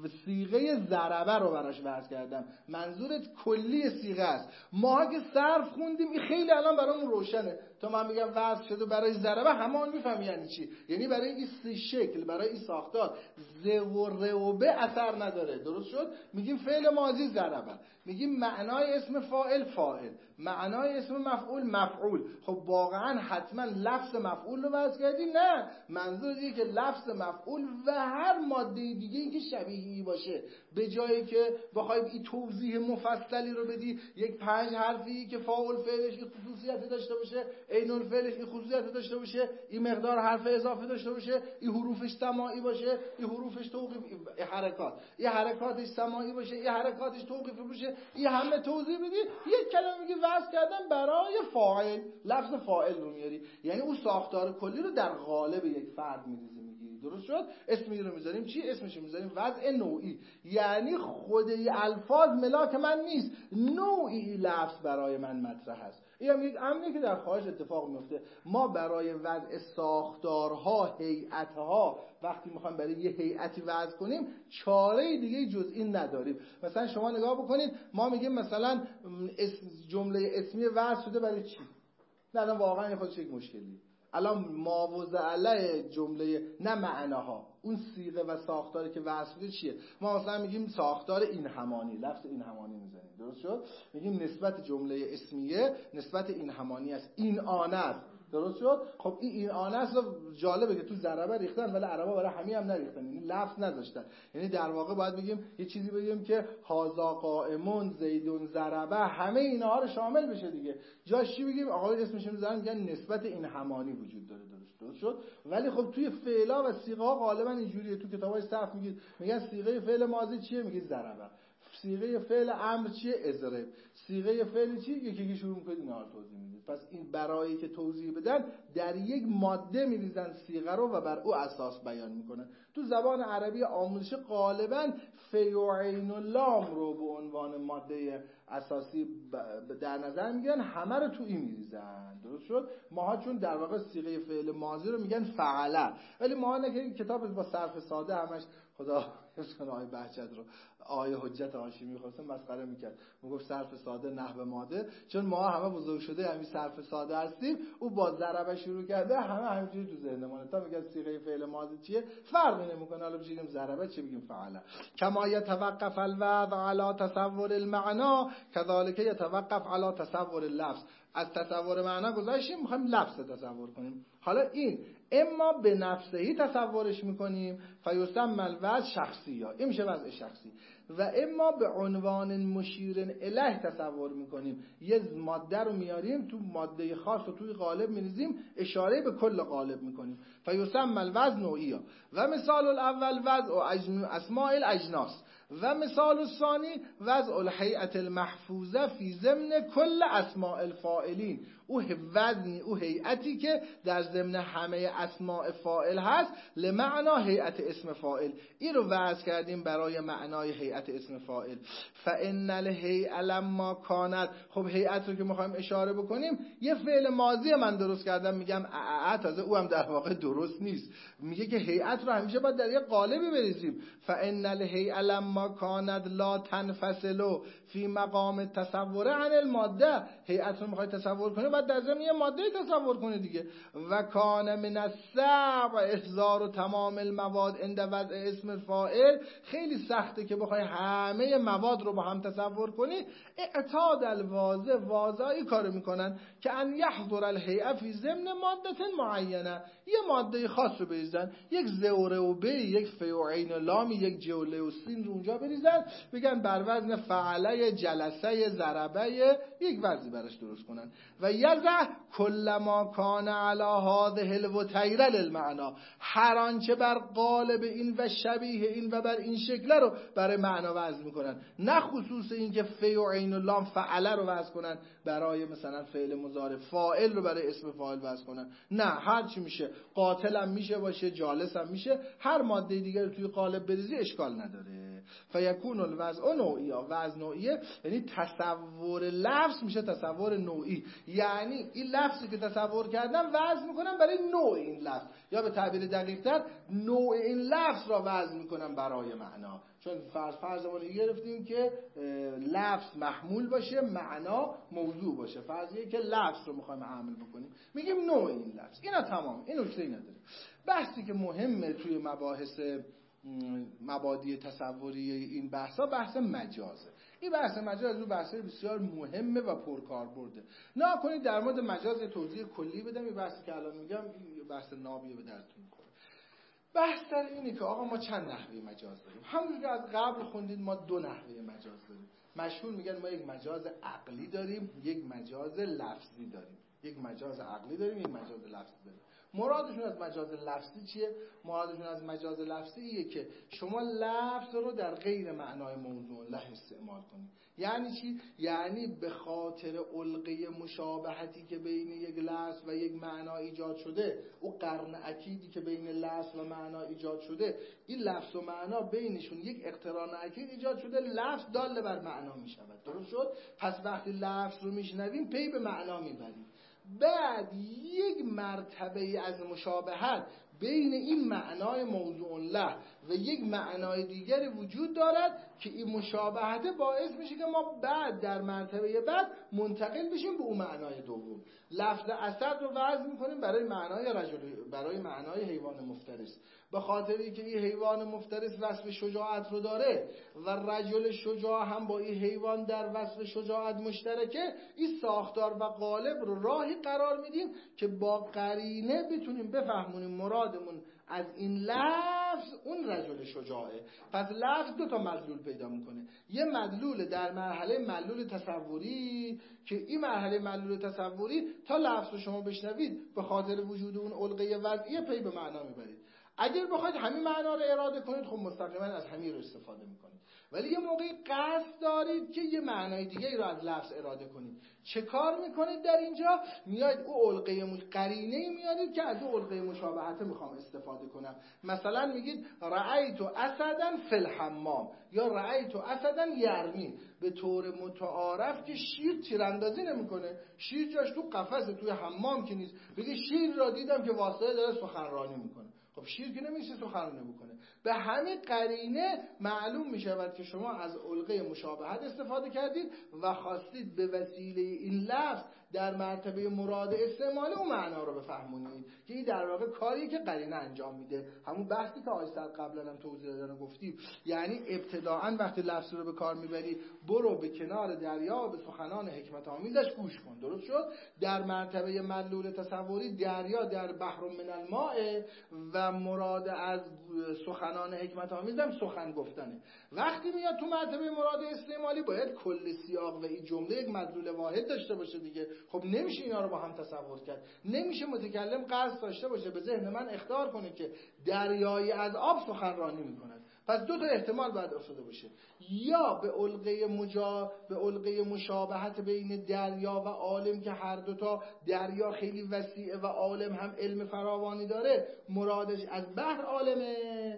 صیغه ضربه رو براش وضع کردم. منظورت کلی صیغه است. ما که صرف خوندیم این خیلی الان برامون روشنه. تا من میگم وضع شده برای ضربه، همون میفهمی یعنی چی. یعنی برای این سی شکل، برای این ساختار ز و ر و ب اثر نداره، درست شد؟ میگیم فعل ماضی ضربه، میگیم معنای اسم فاعل فاعل، معنای اسم مفعول مفعول. خب واقعا حتما لفظ مفعول رو وضع کردی؟ نه، منظور اینه که لفظ مفعول و هر ماده دیگه این که شبیهی باشه، به جایی که بخوای این توضیح مفصلی رو بدی، یک پنج حرفی که فاعل فعلش این خصوصیت داشته باشه، عین الفعلش این خصوصیت داشته باشه، این مقدار حرف اضافه داشته باشه، این حروفش سماعی باشه، این حروفش توقیف، این حرکات، این حرکاتش سماعی باشه، این حرکاتش توقیفی باشه، این همه توضیح بدی، یک کلمه میگی وضع کردن برای فاعل، لفظ فاعل رو میاری، یعنی اون ساختار کلی رو در قالب یک فرد میریزی میگیری، درست شد؟ اسمی رو میذاریم چی؟ اسمش رو میذاریم وضع نوعی، یعنی خود الفاظ ملاک من نیست، نوعی لفظ برای من مطرح است. این هم یک امری که در خارج اتفاق میفته. ما برای وضع ساختارها، هیئتها، وقتی میخوایم برای یه هیئتی وضع کنیم چاره دیگه جز این نداریم. مثلا شما نگاه بکنید، ما میگیم مثلا اسم جمله اسمی وضع شده برای چی؟ نه واقعا خودش یک مشکلی. الان ما و زعله جمله، نه معناها، اون صیغه و ساختاری که وضع شده چیه؟ ما مثلا میگیم ساختار این همانی، لفظ این همانی میزنیم، درست شد؟ میگیم نسبت جمله اسمیه نسبت این همانی است، این آن است، درست شد؟ خب این این آن است. جالبه که تو ضربه ریختن ولی عربا برای همین هم نریختن، یعنی لفظ نذاشتن. یعنی در واقع باید بگیم یه چیزی بگیم که هازا قائمون زیدون ضربه، همه اینها رو شامل بشه دیگه. جاش چی بگیم؟ آقا اسمش میذارن میگن نسبت این همانی وجود داره. درست درست شد؟ ولی خب توی فعلا و صیغه غالبا اینجوریه. تو کتابای صرف میگید میگن صیغه فعل ماضی چیه؟ میگید ضربه. صیغه فعل امر چیه؟ اضرب. صیغه فعل چی؟ یکی یکی شروع میکنید اینا رو توضیح میدید. پس این برای که توضیح بدن در یک ماده میریزن صیغه رو و بر او اساس بیان میکنن. تو زبان عربی آموزش غالبا فی و عین و لام رو به عنوان ماده اساسی در نظر میگیرن، همه رو تو این میریزن. درست شد؟ ماها چون در واقع صیغه فعل ماضی رو میگن فعله، ولی ما نه که کتاب با صرف ساده همش خدا حفظ آیه بهجت رو آیه حجت هاشمی خواستم مسخره میکرد، میگفت صرف ساده نحو ماده، چون ما همه بزرگ شده همین صرف ساده هستیم. او با ضربه شروع کرده، همه همینجوری تو ذهنمونه تا میگن صیغه فعل ماضی چیه فرقی نمیکنه، حالا بگیم ضربه چه بگیم فعله. کما یتوقف الوضع علی تصور المعنی کذالک یتوقف علی تصور اللفظ. از تصور معنا گذاشتیم، میخوایم لفظ تصور کنیم. حالا این اما به نفسهی تصورش میکنیم فیسمى الوضع شخصی، این میشه وضع شخصی، و اما به عنوان مشیر الیه تصور میکنیم. یه ماده رو میاریم تو ماده خاص رو توی قالب میریزیم، اشاره به کل قالب میکنیم. فیسمى الوضع نوعیه و مثال الاول وضع اسماء الاجناس و مثال الثانی وضع الهیئت المحفوظه فی ضمن کل اسماء الفاعلین. او وزنی، او هیئتی که در ضمن همه اسماء فاعل هست، لمعنا هیئت اسم فاعل. این رو وضع کردیم برای معنای هیئت اسم فاعل. فان الهیئه لما کانت. خب هیئت رو که میخوایم اشاره بکنیم، یه فعل ماضی من درست کردم میگم ا تازه او هم در واقع درست نیست، میگه که هیئت رو همیشه باید در یه قالبی بریزیم. فان الهیئه لما کانت لا تنفصل فی مقام تصور عن الماده. هیئت رو میخوای تصور کنی بعد در ضمن یه ماده تصور کنی دیگه. و کان من الصعب احضار و تمام المواد عند وضع اسم فاعل. خیلی سخته که بخوای همه مواد رو با هم تصور کنی. اعتاد الواضع، واضعی کارو میکنن که ان یحضر الهیئه فی ضمن ماده معینه. یه ماده خاص رو بریزن، یک زوره و بی، یک فی و عین و لامی، یک جوله و سین رو اونجا بریزن، بگن بر وزن فعله، جلسه، ضربه، یک وضعی براش درست کنن. و یزع کل ما کان علی هذه الوتیره للمعنا. هر آنچه بر قالب این و شبیه این و بر این شکل رو برای معنا وضع میکنن، نه خصوص این که فی و عین و لام فعله رو وضع کنن برای مثلا فعل مضارع، فاعل رو برای اسم فاعل وضع کنن. نه، هر چی میشه، قاتل هم میشه باشه، جالس هم میشه، هر ماده دیگه رو توی قالب بریزی اشکال نداره. فیکون الوضع نوعیه. وضع نوعیه یعنی تصور لفظ میشه تصور نوعی، یعنی این لفظی که تصور کردم وضع میکنم برای نوع این لفظ، یا به تعبیر دقیق‌تر نوع این لفظ را وضع میکنم برای معنا. چون فرض فرضمون رو گرفتیم که لفظ محمول باشه، معنا موضوع باشه. فرضیه که لفظ رو میخوایم حمل بکنیم، میگیم نوع این لفظ. اینا تمام، این نکته نداره. بحثی که مهمه توی مباحث مبادی تصوری این بحثا بحث مجازه. این بحث مجاز رو بحث بسیار مهمه و پرکاربرده. نه کنید در مورد مجاز توضیح کلی بدم. این بحثی که الان میگم این بحث نابیه به درتون میخوره. بحث در اینه که آقا ما چند نحوه مجاز داریم. همونجوری که از قبل خوندید ما دو نحوه مجاز داریم. مشهور میگن ما یک مجاز عقلی داریم، یک مجاز لفظی داریم. یک مجاز عقلی داریم، یک مجاز لفظی داریم. مرادشون از مجاز لفظی چیه؟ مرادشون از مجاز لفظی ایه که شما لفظ رو در غیر معنای موضوع له استعمال کنید. یعنی چی؟ یعنی به خاطر علقه مشابهتی که بین یک لفظ و یک معنا ایجاد شده، او قرن اکیدی که بین لفظ و معنا ایجاد شده، این لفظ و معنا بینشون یک اقتران اکید ایجاد شده، لفظ دال بر معنا می شود. درست شد؟ پس وقتی لفظ رو میشنویم پی به معنا میبریم. بعد یک مرتبه از مشابهت بین این معنای موضوع له و یک معنای دیگری وجود دارد که این مشابهت باعث میشه که ما بعد در مرتبه بعد منتقل بشیم به اون معنای دوم. لفظ اسد رو وضع میکنیم برای معنای رجل، برای معنای حیوان مفترس، به خاطر اینکه این حیوان مفترس وصف شجاعت رو داره و رجل شجاع هم با این حیوان در وصف شجاعت مشترکه. این ساختار و قالب رو راهی قرار میدیم که با قرینه بتونیم بفهمونیم مرادمون از این لفظ اون رجل شجاعه. پس لفظ دو تا مدلول پیدا میکنه. یه مدلول در مرحله مدلول تصوری که این مرحله مدلول تصوری تا لفظ رو شما بشنوید به خاطر وجود اون علقه وضعیه پی به معنا میبرید. اگر بخواید همین معنا رو اراده کنید خب مستقیما از همین رو استفاده میکنید. ولی یه موقعی قصد دارید که یه معنای دیگه رو از لفظ اراده کنید، چه کار میکنید در اینجا؟ میاید او علقه مش... قرینه میارید که از او علقه مشابهت میخوام استفاده کنم. مثلا میگید رأیت اسدا فی الحمام یا رأیت اسدا یرمی، به طور متعارف که شیر تیراندازی نمیکنه، شیر جاش تو قفسه، توی حمام که نیست. بگید شیر را دیدم که واسطه داره سخنرانی میکنه. خب شیر که نمیشه سخنرانی بکنه. به همین قرینه معلوم میشود که شما از علقه مشابهت استفاده کردید و خواستید به وسیله این لفظ در مرتبه مراد استعمال اون معنا رو بفهمونید که این در واقع کاری که قرینه انجام میده. همون بحثی که آیه قبلا هم توضیح دادن و گفتیم، یعنی ابتداعا وقتی لفظ رو به کار میبری برو به کنار دریا به سخنان حکمت آمیزش گوش کن. درست شد؟ در مرتبه مدلول تصوری دریا در بحر من الماء و مراد از سخنان حکمت آمیزم سخن گفتنه. وقتی میاد تو مرتبه مراد استعمالی باید کل سیاق و این جمله یک مدلول واحد داشته باشه دیگه. خب نمیشه اینا رو با هم تصور کرد. نمیشه متکلم قصد داشته باشه به ذهن من اخطار کنه که دریایی از آب سخنرانی میکند. پس دو تا احتمال باید افتاده باشه، یا به علقه مجا به علقه مشابهت بین دریا و عالم که هر دو تا دریا خیلی وسیعه و عالم هم علم فراوانی داره، مرادش از بحر عالمه،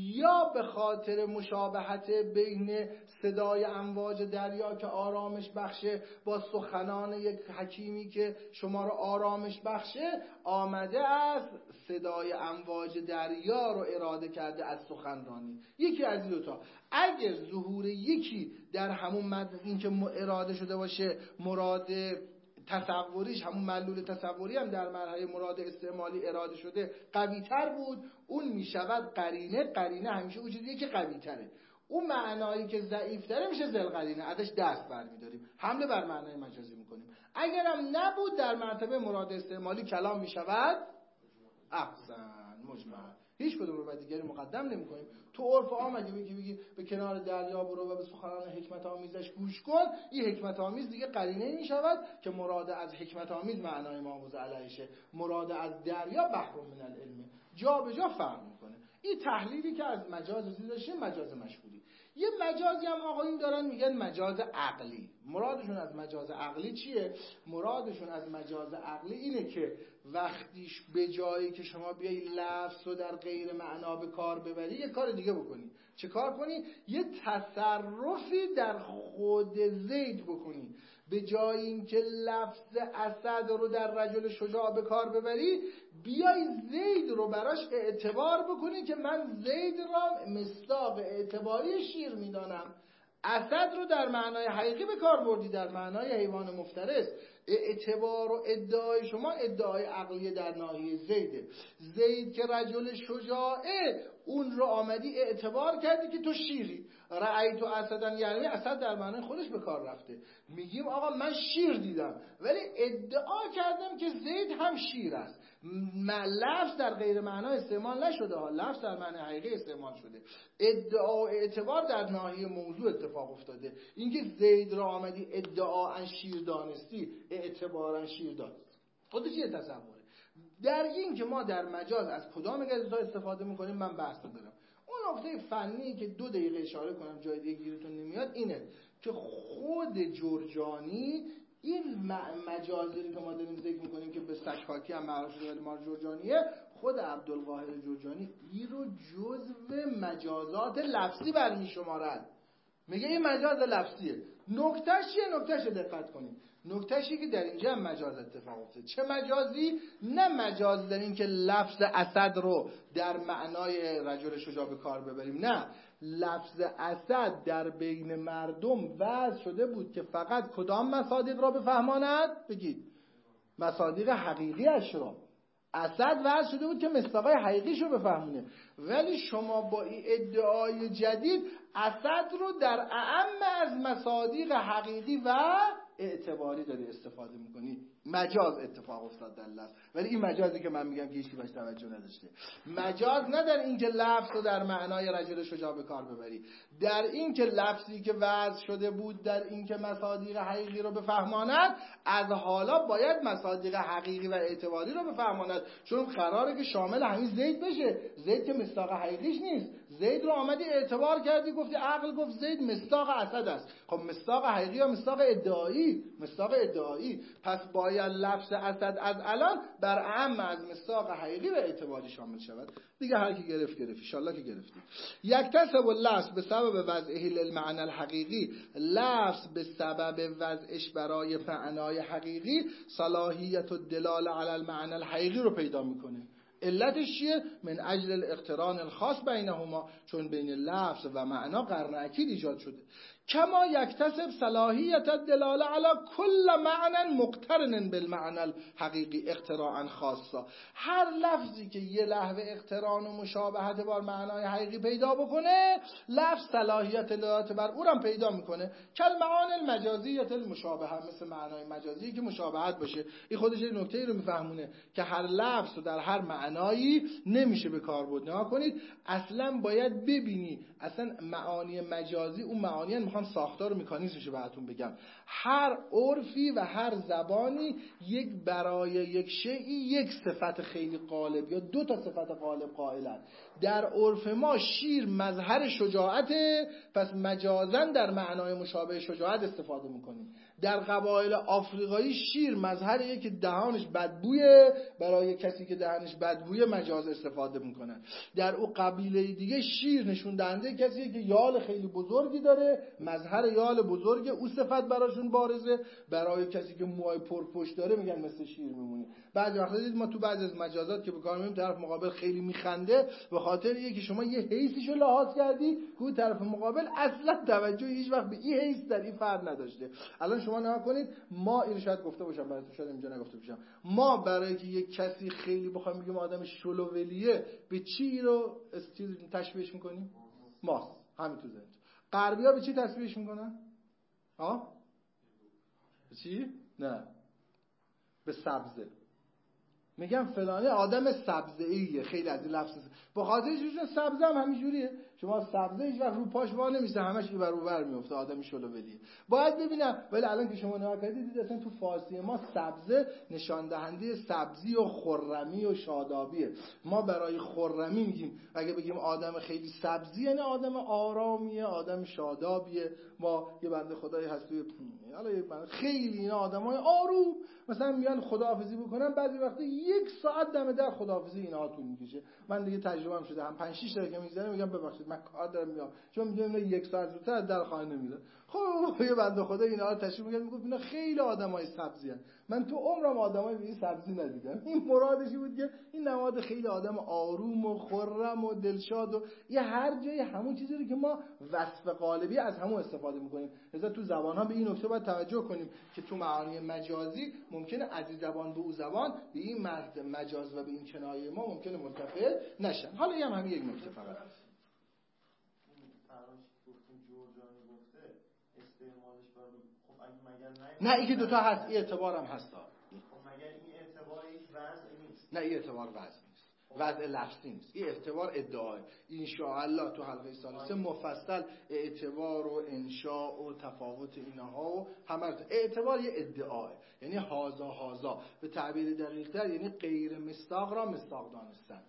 یا به خاطر مشابهت بین صدای امواج دریا که آرامش بخشه با سخنان یک حکیمی که شما رو آرامش بخشه، آمده از صدای امواج دریا رو اراده کرده از سخنرانی. یکی از این دوتا. اگر ظهور یکی در همون مد این که اراده شده باشه مراد تصوریش، همون مدلول تصوری هم در مرحله مراد استعمالی اراده شده قوی تر بود، اون میشود قرینه. قرینه همیشه اون چیزیه که قوی تره. اون معنایی که ضعیف تره میشه ذل قرینه، ازش دست برمیداریم، حمله بر معنای مجازی میکنیم. اگرم نبود در مرتبه مراد استعمالی کلام میشود احسن مجمل، هیچ کدوم رو بعد دیگری مقدم نمی کنیم. تو عرف عام اگه بگی بگی به کنار دریا برو و به سخنان حکمت آمیزش گوش کن، این حکمت آمیز دیگه قرینه می شود که مراد از حکمت آمیز معنای ماموز علیشه، مراد از دریا بحر من العلم، جا به جا فرق میکنه. این تحلیلی که از مجاز داشتیم مجاز مشهوری. یه مجازی هم آقایون دارن میگن مجاز عقلی. مرادشون از مجاز عقلی چیه؟ مرادشون از مجاز عقلی اینه که وقتیش به جایی که شما بیای لفظ رو در غیر معنا به کار ببری یه کار دیگه بکنی. چه کار کنی؟ یه تصرفی در خود زید بکنی. به جای اینکه لفظ اسد رو در رجل شجاع به کار ببری، بیای زید رو براش اعتبار بکنی که من زید را مصداق اعتباری شیر میدانم. اسد رو در معنای حقیقی به کار بردی، در معنای حیوان مفترس. اعتبار و ادعای شما ادعای عقلی در ناحیه زیده. زید که رجل شجاعه، اون رو آمدی اعتبار کردی که تو شیری. رأیت اسدن، یعنی اسد در معنای خودش به کار رفته. میگیم آقا من شیر دیدم ولی ادعا کردم که زید هم شیر است. لفظ در غیر معنا استعمال نشده ها، لفظ در معنی حقیقی استعمال شده. ادعا و اعتبار در ناحیه موضوع اتفاق افتاده. اینکه زید را آمدی ادعا شیر دانستی، اعتبارا شیر دانستی، خودش یه تصوره. در این که ما در مجاز از کدام یک از استفاده میکنیم من بحث ندارم. اون نکته فنی که دو دقیقه اشاره کنم جای دیگه گیرتون نمیاد اینه که خود جرجانی این مجازی که ما داریم ذکر میکنیم که به سکاکی هم معروف شده مار جرجانیه، خود عبدالقاهر جرجانی این رو جزو مجازات لفظی برمی شمارد. میگه این مجاز لفظیه. نکتهش چیه؟ نکتهش دقت کنید. نکتهشی که در اینجا هم مجاز اتفاق افتاد. چه مجازی؟ نه مجاز در این که لفظ اسد رو در معنای رجل شجاع به کار ببریم، نه، لفظ اسد در بین مردم وضع شده بود که فقط کدام مصادیق را بفهماند؟ بگید مصادیق حقیقی اش را. اسد وضع شده بود که مصداقای حقیقیش رو بفهمونه، ولی شما با این ادعای جدید اسد رو در اعم از مصادیق حقیقی و اعتباری داری استفاده میکنی. مجاز اتفاق افتاد در لفظ، ولی این مجازی که من میگم که هیچ کی بهش توجه نداشته. مجاز نه در این که لفظ رو در معنای رجل شجاع به کار ببری، در این که لفظی که وضع شده بود در این که مصادیق حقیقی رو بفهماند، از حالا باید مصادیق حقیقی و اعتباری رو بفهماند، چون قراره که شامل همین زید بشه. زید که مصداق حقیقیش نیست، زید رو آمدی اعتبار کردی، گفتی عقل گفت زید مصداق اسد است. خب مصداق حقیقی یا مصداق ادعایی؟ مصداق ادعایی. پس باید لفظ اسد از الان بر اعم از مصداق حقیقی و اعتباری شامل شود. دیگه هر کی گرفت گرفت، ان شاء الله که گرفتید. یکتسب اللفظ به سبب وضعه للمعنى الحقیقی، لفظ به سبب وضعش برای معنای حقیقی صلاحیت الدلاله علی المعنى الحقیقی رو پیدا میکنه. علتش چیه؟ من اجل الاقتران الخاص بینهما، چون بین لفظ و معنا قرن اکید ایجاد شده. کما یکتسب صلاحیت الدلاله علی کل معنی مقترن بالمعنی الحقیقی اقتراعا خاصا. هر لفظی که یه لحظه اقتران و مشابهت با معنای حقیقی پیدا بکنه، لفظ صلاحیت دلالت بر اون هم پیدا میکنه. کل معانی المجازیت المشابهه، مثل معنای مجازی که مشابهت باشه. این خودش یه نکته ای رو میفهمونه که هر لفظ در هر معنایی نمیشه به کار برد. نگاه کنید، اصلا باید ببینی اصلا معانی مجازی اون معانی میخوام ساختار و مکانیزمش رو براتون بگم. هر عرفی و هر زبانی یک برای یک شیئی یک صفت خیلی غالب یا دو تا صفت غالب قائلن. در عرف ما شیر مظهر شجاعته، پس مجازاً در معنای مشابه شجاعت استفاده میکنیم. در قبایل آفریقایی شیر مظهریه که دهانش بدبویه، برای کسی که دهانش بدبویه مجاز استفاده میکنن. در او قبیله دیگه شیر نشون دهنده کسیه که یال خیلی بزرگی داره، مظهر یال بزرگه، او صفت براشون بارزه. برای کسی که موهای پرپشت داره میگن مثل شیر میمونی. بعضی وقتا دید ما تو بعضی از مجازات که به کار میبریم طرف مقابل خیلی میخنده، به خاطر اینکه که شما یه حیثیشو لحاظ کردی که طرف مقابل اصلا توجه هیچ وقت به این حیث در این فرد نداشته. الان شما نگاه کنید، ما اینو شاید گفته باشم براتون، شاید اینجا نگفته باشم، ما برای اینکه یک کسی خیلی بخوایم بگیم آدم شلوولیه، به چی رو تشبیهش میکنیم؟ ماست. همین تو ذهنتون. غربی‌ها به چی تشبیهش میکنن؟ ها؟ به چی؟ نه. به سبزه. میگم فلانی آدم سبزه‌ایه. خیلی از این لفظ به خاطر چون سبزه هم همینجوریه. شما سبزه هیچ وقت رو پاش وا نمیشه، همش این ور اون ور میفته، آدم شلوولیه. باید ببینم. ولی الان که شما نگاه کردید دید اصلا تو فارسی ما سبزه نشان دهنده سبزی و خرمی و شادابیه. ما برای خرمی میگیم، اگه بگیم آدم خیلی سبزی یعنی آدم آرامیه، آدم شادابیه. ما یه بنده خدایی هست توی حالا یه بنده خیلی اینا آدمای آروم مثلا میان خداحافظی بکنن، بعضی وقتا یک ساعت دم در خداحافظی اینا طول میکشه. من دیگه تجربه‌ام شده، هم پنج شش دقیقه میگذره میگم ببخشید من کار دارم میام، چون میدونم یک ساعت زودتر در خانه نمیره. خب یه بنده خدا اینا رو تشریف میگه، میگفت اینا خیلی آدمای سبزی ان، من تو عمرم آدمای به این سبزی ندیدم. این مرادش بود که این نماد خیلی آدم آروم و خرم و دلشاد و یه هر جای همون چیزی رو که ما وصف قالبی از همون استفاده میکنیم. لذا تو زبان ها به این نکته باید توجه کنیم که تو معانی مجازی ممکنه از این زبان به اون زبان به این مجاز و به این کنایه ما ممکنه منتقل نشن. حالا این هم همین یک نکته فقط. نه این که دوتا هست، این اعتبار هم هست. خب مگر این اعتبار هیچ وضع نیست؟ نه این اعتبار وضع نیست، وضع لفظی نیست، این اعتبار ادعای. انشاءالله تو حلقه ثالثه مفصل اعتبار و انشاء و تفاوت اینها و همه اعتبار یه ادعای، یعنی هازا هازا به تعبیر دقیق‌تر یعنی غیر مصداق را مصداق دانستن.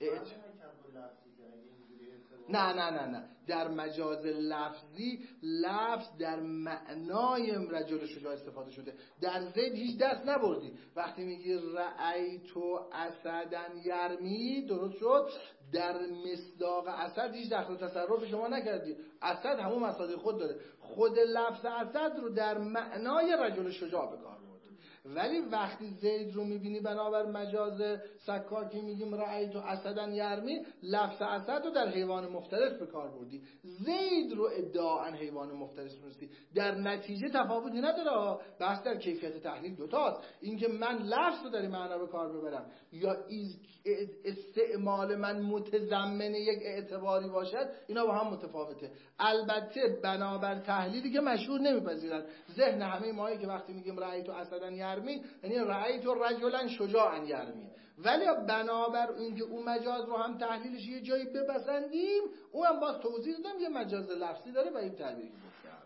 نه نه نه نه در مجاز لفظی لفظ در معنای رجل شجاع استفاده شده. در زید هیچ دست نبردی. وقتی میگی رأیتو اسدن یرمی، درست شد، در مصداق اسد هیچ دخل تصرف شما نکردی. اسد همون مصادیق خود داره. خود لفظ اسد رو در معنای رجل شجاع به کار برد. ولی وقتی زید رو میبینی بنابر مجاز سکاکی میگیم رأیت اسدن یرمی، لفظ اسد رو در حیوان مفترس به کار بردی، زید رو ادعاً حیوان مفترس دونستی. در نتیجه تفاوتی نداره. بحث در کیفیت تحلیل دوتاست، اینکه من لفظ رو در این معنا به کار ببرم یا استعمال من متضمن یک اعتباری باشد، اینا با هم متفاوته. البته بنابر تحلیلی که مشهور نمیپذیرن. ذهن همه ماهی که وقتی میگیم رأیت اسدن یرمی یعنی رأیت رجلا شجاعا یرمی، ولی بنابر اینکه اون مجاز رو هم تحلیلش یه جایی بپسندیم، اونم باز توضیح دادم یه مجاز لفظی داره و این تعبیری که گفتم.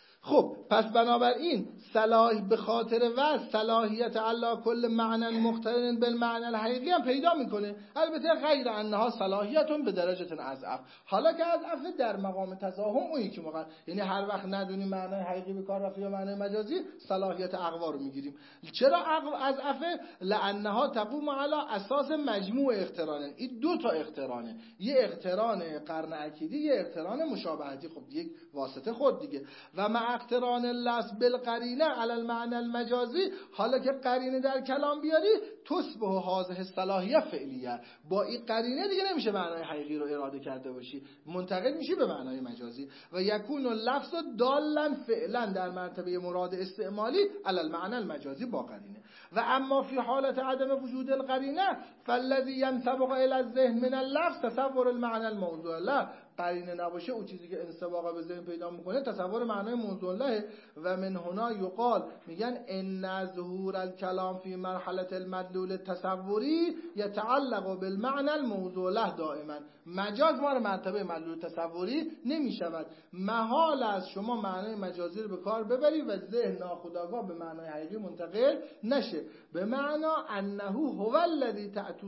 خب پس بنابراین صلاح به خاطر وضع صلاحیت علا کل معنی مقترن بالمعنی الحقیقی هم پیدا میکنه، البته غیر انها صلاحیتون به درجه اضعف. حالا که اضعف در مقام تزاحم اون یکی موقع، یعنی هر وقت ندونیم معنی حقیقی به کار رفته یا معنی مجازی، صلاحیت اقوا رو میگیریم. چرا اضعف؟ لانها تقوم علی اساس مجموع اقترانه. این دو تا اقترانه، یه اقتران قرن اکیدی، یه اقتران مشابهتی. خب یک واسطه خود دیگه. و مع اقتران اللفظ بالقرینه علی المعنى المجازی، حالا که قرینه در کلام بیاری تصبح هذه الصلاحیه فعلیه، با این قرینه دیگه نمیشه معنای حقیقی رو اراده کرده باشی، منتقل میشی به معنای مجازی. و یکون اللفظ دالا فعلا در مرتبه مراد استعمالی علی المعنى المجازی با قرینه. و اما فی حالت عدم وجود القرینه فالذی ينطبق الی الذهن من اللفظ تصور المعنى الموضوع له. قرینه نباشه اون چیزی که انطباق به ذهن پیدا میکنه تصور معنای موضوع له. و من هنا یقال، میگن ان ظهور الکلام فی مرحله المدلول التصوری یتعلق بالمعنى الموضوع له دائما. مجاز ما مرتبه مدلول تصوری نمیشود، محال است شما معنای مجازی رو به کار ببری و ذهن ناخودآگاه به معنای حقیقی منتقل نشه. به معنا انه هو الذی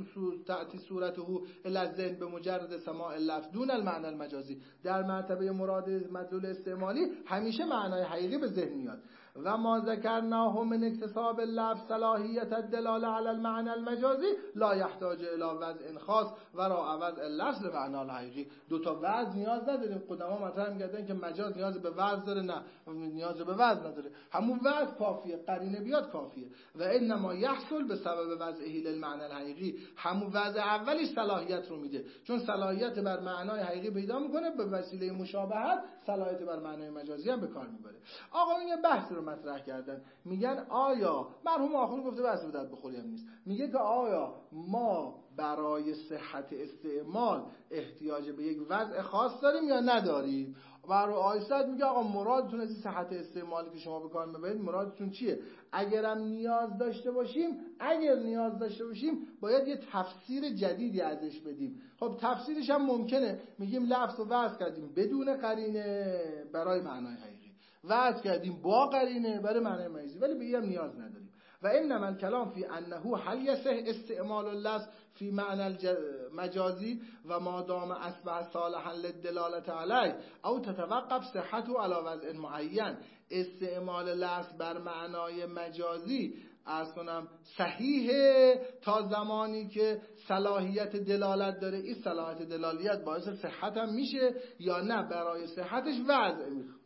تأتی صورته الی الذهن بمجرد سماع اللفظ دون المعنى المجازی. در مرتبه مراد مدلول استعمالی همیشه معنای حقیقی به ذهن میاد. و ما ذکرناه من اکتساب اللفظ صلاحیت الدلاله علی المعنى المجازی لا یحتاج الی وضع خاص و را وضع اللفظ معنی الحقیقی. دو تا وضع نیاز نداریم. قدما مطرح می‌کردن که مجاز نیاز به وضع داره، نه نیاز به وضع نداره، همون وضع کافیه، قرینه بیاد کافیه. و انما یحصل به سبب وضعه للمعنی الحقیقی، همون وضع اولی صلاحیت رو میده، چون صلاحیت بر معنای حقیقی پیدا میکنه، به وسیله مشابهت صلاحیت بر معنای مجازی هم به کار میبره. آقا این بحث رو مطرح کردن، میگن آیا مرحوم آخوند گفته بحث بدت بخوری هم نیست، میگه که آیا ما برای صحت استعمال احتیاج به یک وضع خاص داریم یا نداریم؟ برای آیسد میگه آقا مرادتون از این صحت استعمالی که شما به کار میبرید مرادتون چیه؟ اگرم نیاز داشته باشیم اگر نیاز داشته باشیم باید یه تفسیر جدیدی ازش بدیم. خب تفسیرش هم ممکنه، میگیم لفظ رو وضع کردیم بدون قرینه برای معنای حقیقی، وضع کردیم با قرینه برای معنای مجازی، ولی به این هم نیاز نداریم. و انما الکلام فی انه هل یصح استعمال اللفظ فی معنی المجازی و ما دام اصبح صالحا للدلاله علیه او تتوقف صحته علی وضع معین. استعمال لفظ بر معنای مجازی عرض کنم صحیحه تا زمانی که صلاحیت دلالت داره. این صلاحیت دلالت باعث صحت هم میشه یا نه برای صحتش وضع میخواد.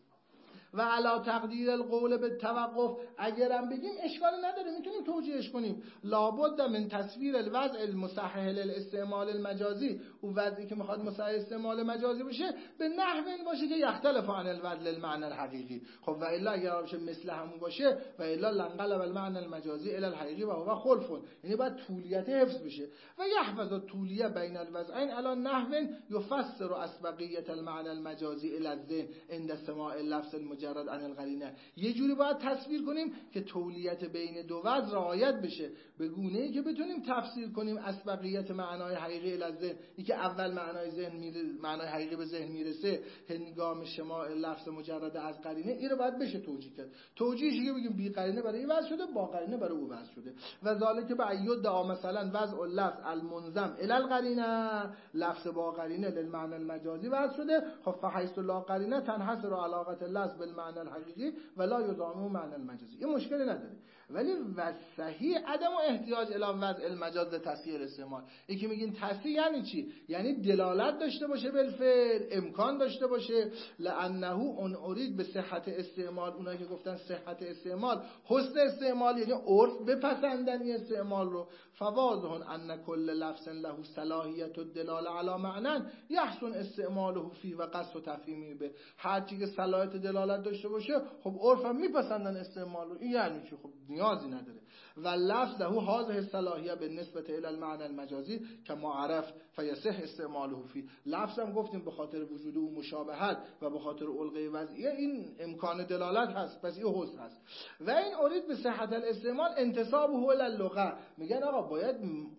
و علا تقدیر القول به توقف اگرم بگیم اشکال نداره، میتونیم توجیهش کنیم. لابد من تصویر الوضع المصحح للاستعمال المجازی، اون وضعی که میخواد مصحح استعمال مجازی باشه به نحو باشه که یختلف عن الوضع للمعنى الحقیقی. خب و الا اگر باشه مثل همون باشه و الا لنقلب المعنى المجازی الى الحقیقی و هو خلف، یعنی باید طولیت حفظ بشه. و یحفظ الطولیه بین الوضعین علی نحو یفسر اسبقیت المعنى المجازی الى الذهن عند سماع اللفظ مجرد عن القرینه. یه جوری باید تصویر کنیم که تولیت بین دو وضع رعایت بشه، به گونه‌ای که بتونیم تفسیر کنیم اسبقیت معنای حقیقی الی الذهن، این که اول معنای ذهن میره، معنای حقیقی به ذهن میرسه هنگام شماع لفظ مجرد از قرینه. این رو باید بشه توجیه کرد. توجیهش که بگیم بی قرینه برای این وضع شده، با قرینه برای اون وضع شده. و ذالک به ایود دا مثلا وضع اللفظ المنظم الی القرینه، لفظ با قرینه للمعنى المجازی وضع شده. خب فحیث لا قرینه تنحصر علاقه اللفظ بالمعنى الحقیقی ولا یضامن معنى المجازی. این مشکلی نداره. ولی و صحیح عدم و احتیاج الی وضع المجاز تصحیح استعمال. یکی میگین تصحیح یعنی چی؟ یعنی دلالت داشته باشه بالفعل، امکان داشته باشه. لانه ان ارید به صحت استعمال، اونایی که گفتن صحت استعمال حسن استعمال یعنی عرف بپسندنی استعمال رو. فواضح ان کل لفظ له صلاحیت الدلاله علی معنی یحسن استعماله فی و قصد و تفهیمی به. هر چی که صلاحیت دلالت داشته باشه خب عرف هم میپسندن استعمال رو. این یعنی چی؟ خب نیازی نداره. و لفظ له هذه الصلاحیه بالنسبه الی المعنى المجازی کما عرفت فیصح استعماله فی. لفظ هم گفتیم به خاطر وجود اون مشابهت و به خاطر الغه وضعیه این امکان دلالت هست، پس این حسن هست. و این ارید به صحت الاستعمال انتسابه الی اللغه. میگن آقا باید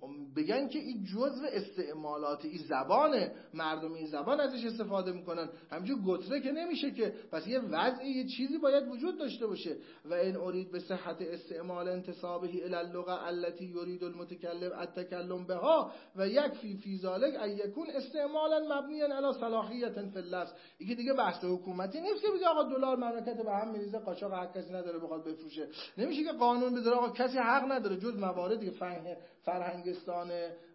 بگن که این جزء استعمالات این زبانه، مردم این زبان ازش استفاده میکنن، همینجور گتره که نمیشه که، پس یه وضعی یه چیزی باید وجود داشته باشه. و این ارید به صحت استعمال انتسابه الی اللغه التي یرید المتکلم التکلم بها و یکفی فی ذلک ان یکون استعمالا مبنیا علی صلاحیت فی اللفظ. این دیگه بحث حکومتی نیست که بگه آقا دلار مملکت به هم میریزه، قاچاق هر کسی نداره بخواد بفروشه. نمیشه که قانون بذاره آقا کسی حق نداره جز مواردی که فرهنگ فرهنگستان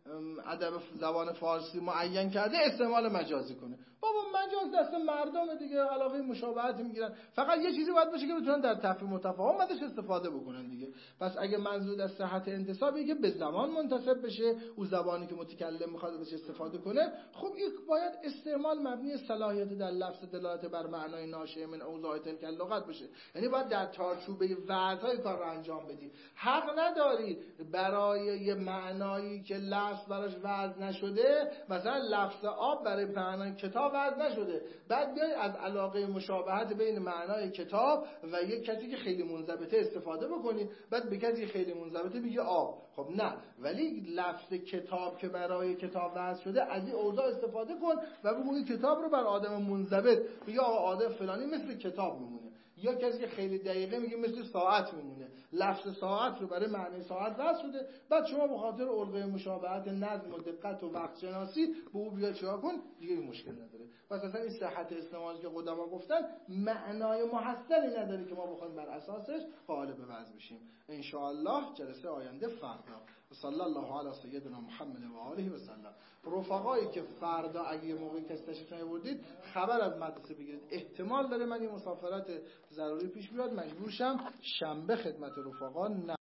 ادب زبان فارسی معین کرده استعمال مجازی کنه. بابا مجاز دست مردم دیگه، علاقه مشابهت میگیرن، فقط یه چیزی باید باشه که بتونن در تفهیم و تفاهم ازش استفاده بکنن دیگه. پس اگه منظور از صحت انتسابی که به زبان منتسب بشه، او زبانی که متکلم میخواد ازش استفاده کنه، خب این باید استعمال مبنی صلاحیت در لفظ دلالت بر معنای ناشئ من اوضاع تلک اللغت بشه. یعنی باید در چارچوبه وضعای کار رو انجام بدی. حق نداری برای یه معنایی که لفظ براش وضع نشده، مثلا لفظ آب برای معنای کتاب وضع نشده، بعد بیای از علاقه مشابهت بین معنای کتاب و یک کسی که خیلی منضبطه استفاده بکنی، بعد به کسی خیلی منضبطه بگی آب. خب نه، ولی لفظ کتاب که برای کتاب وضع شده از این اوضاع استفاده کن و بگو این کتاب رو بر آدم منضبط بگی آقا آدم فلانی مثل کتاب میمونه. یا کسی که خیلی دقیقه میگه مثل ساعت میمونه. لفظ ساعت رو برای معنی ساعت وضع شده، بعد شما به خاطر الغه مشابهت نظم و دقت و وقت شناسی به او بیا چیکار کن دیگه مشکل نداره. پس اصلا این صحت استعمالی که قدما گفتن معنای محصلی نداره که ما بخوایم بر اساسش قائل به وضع بشیم. ان شاء الله جلسه آینده فردا. صلی الله علی سیدنا محمد و آله و سلم. رفقایی که فردا اگه یه موقعی کسی تشریف نیاوردید خبر از مدرسه بگیرید. احتمال داره من این مسافرت ضروری پیش بیاد مجبور شم شنبه خدمت رفقا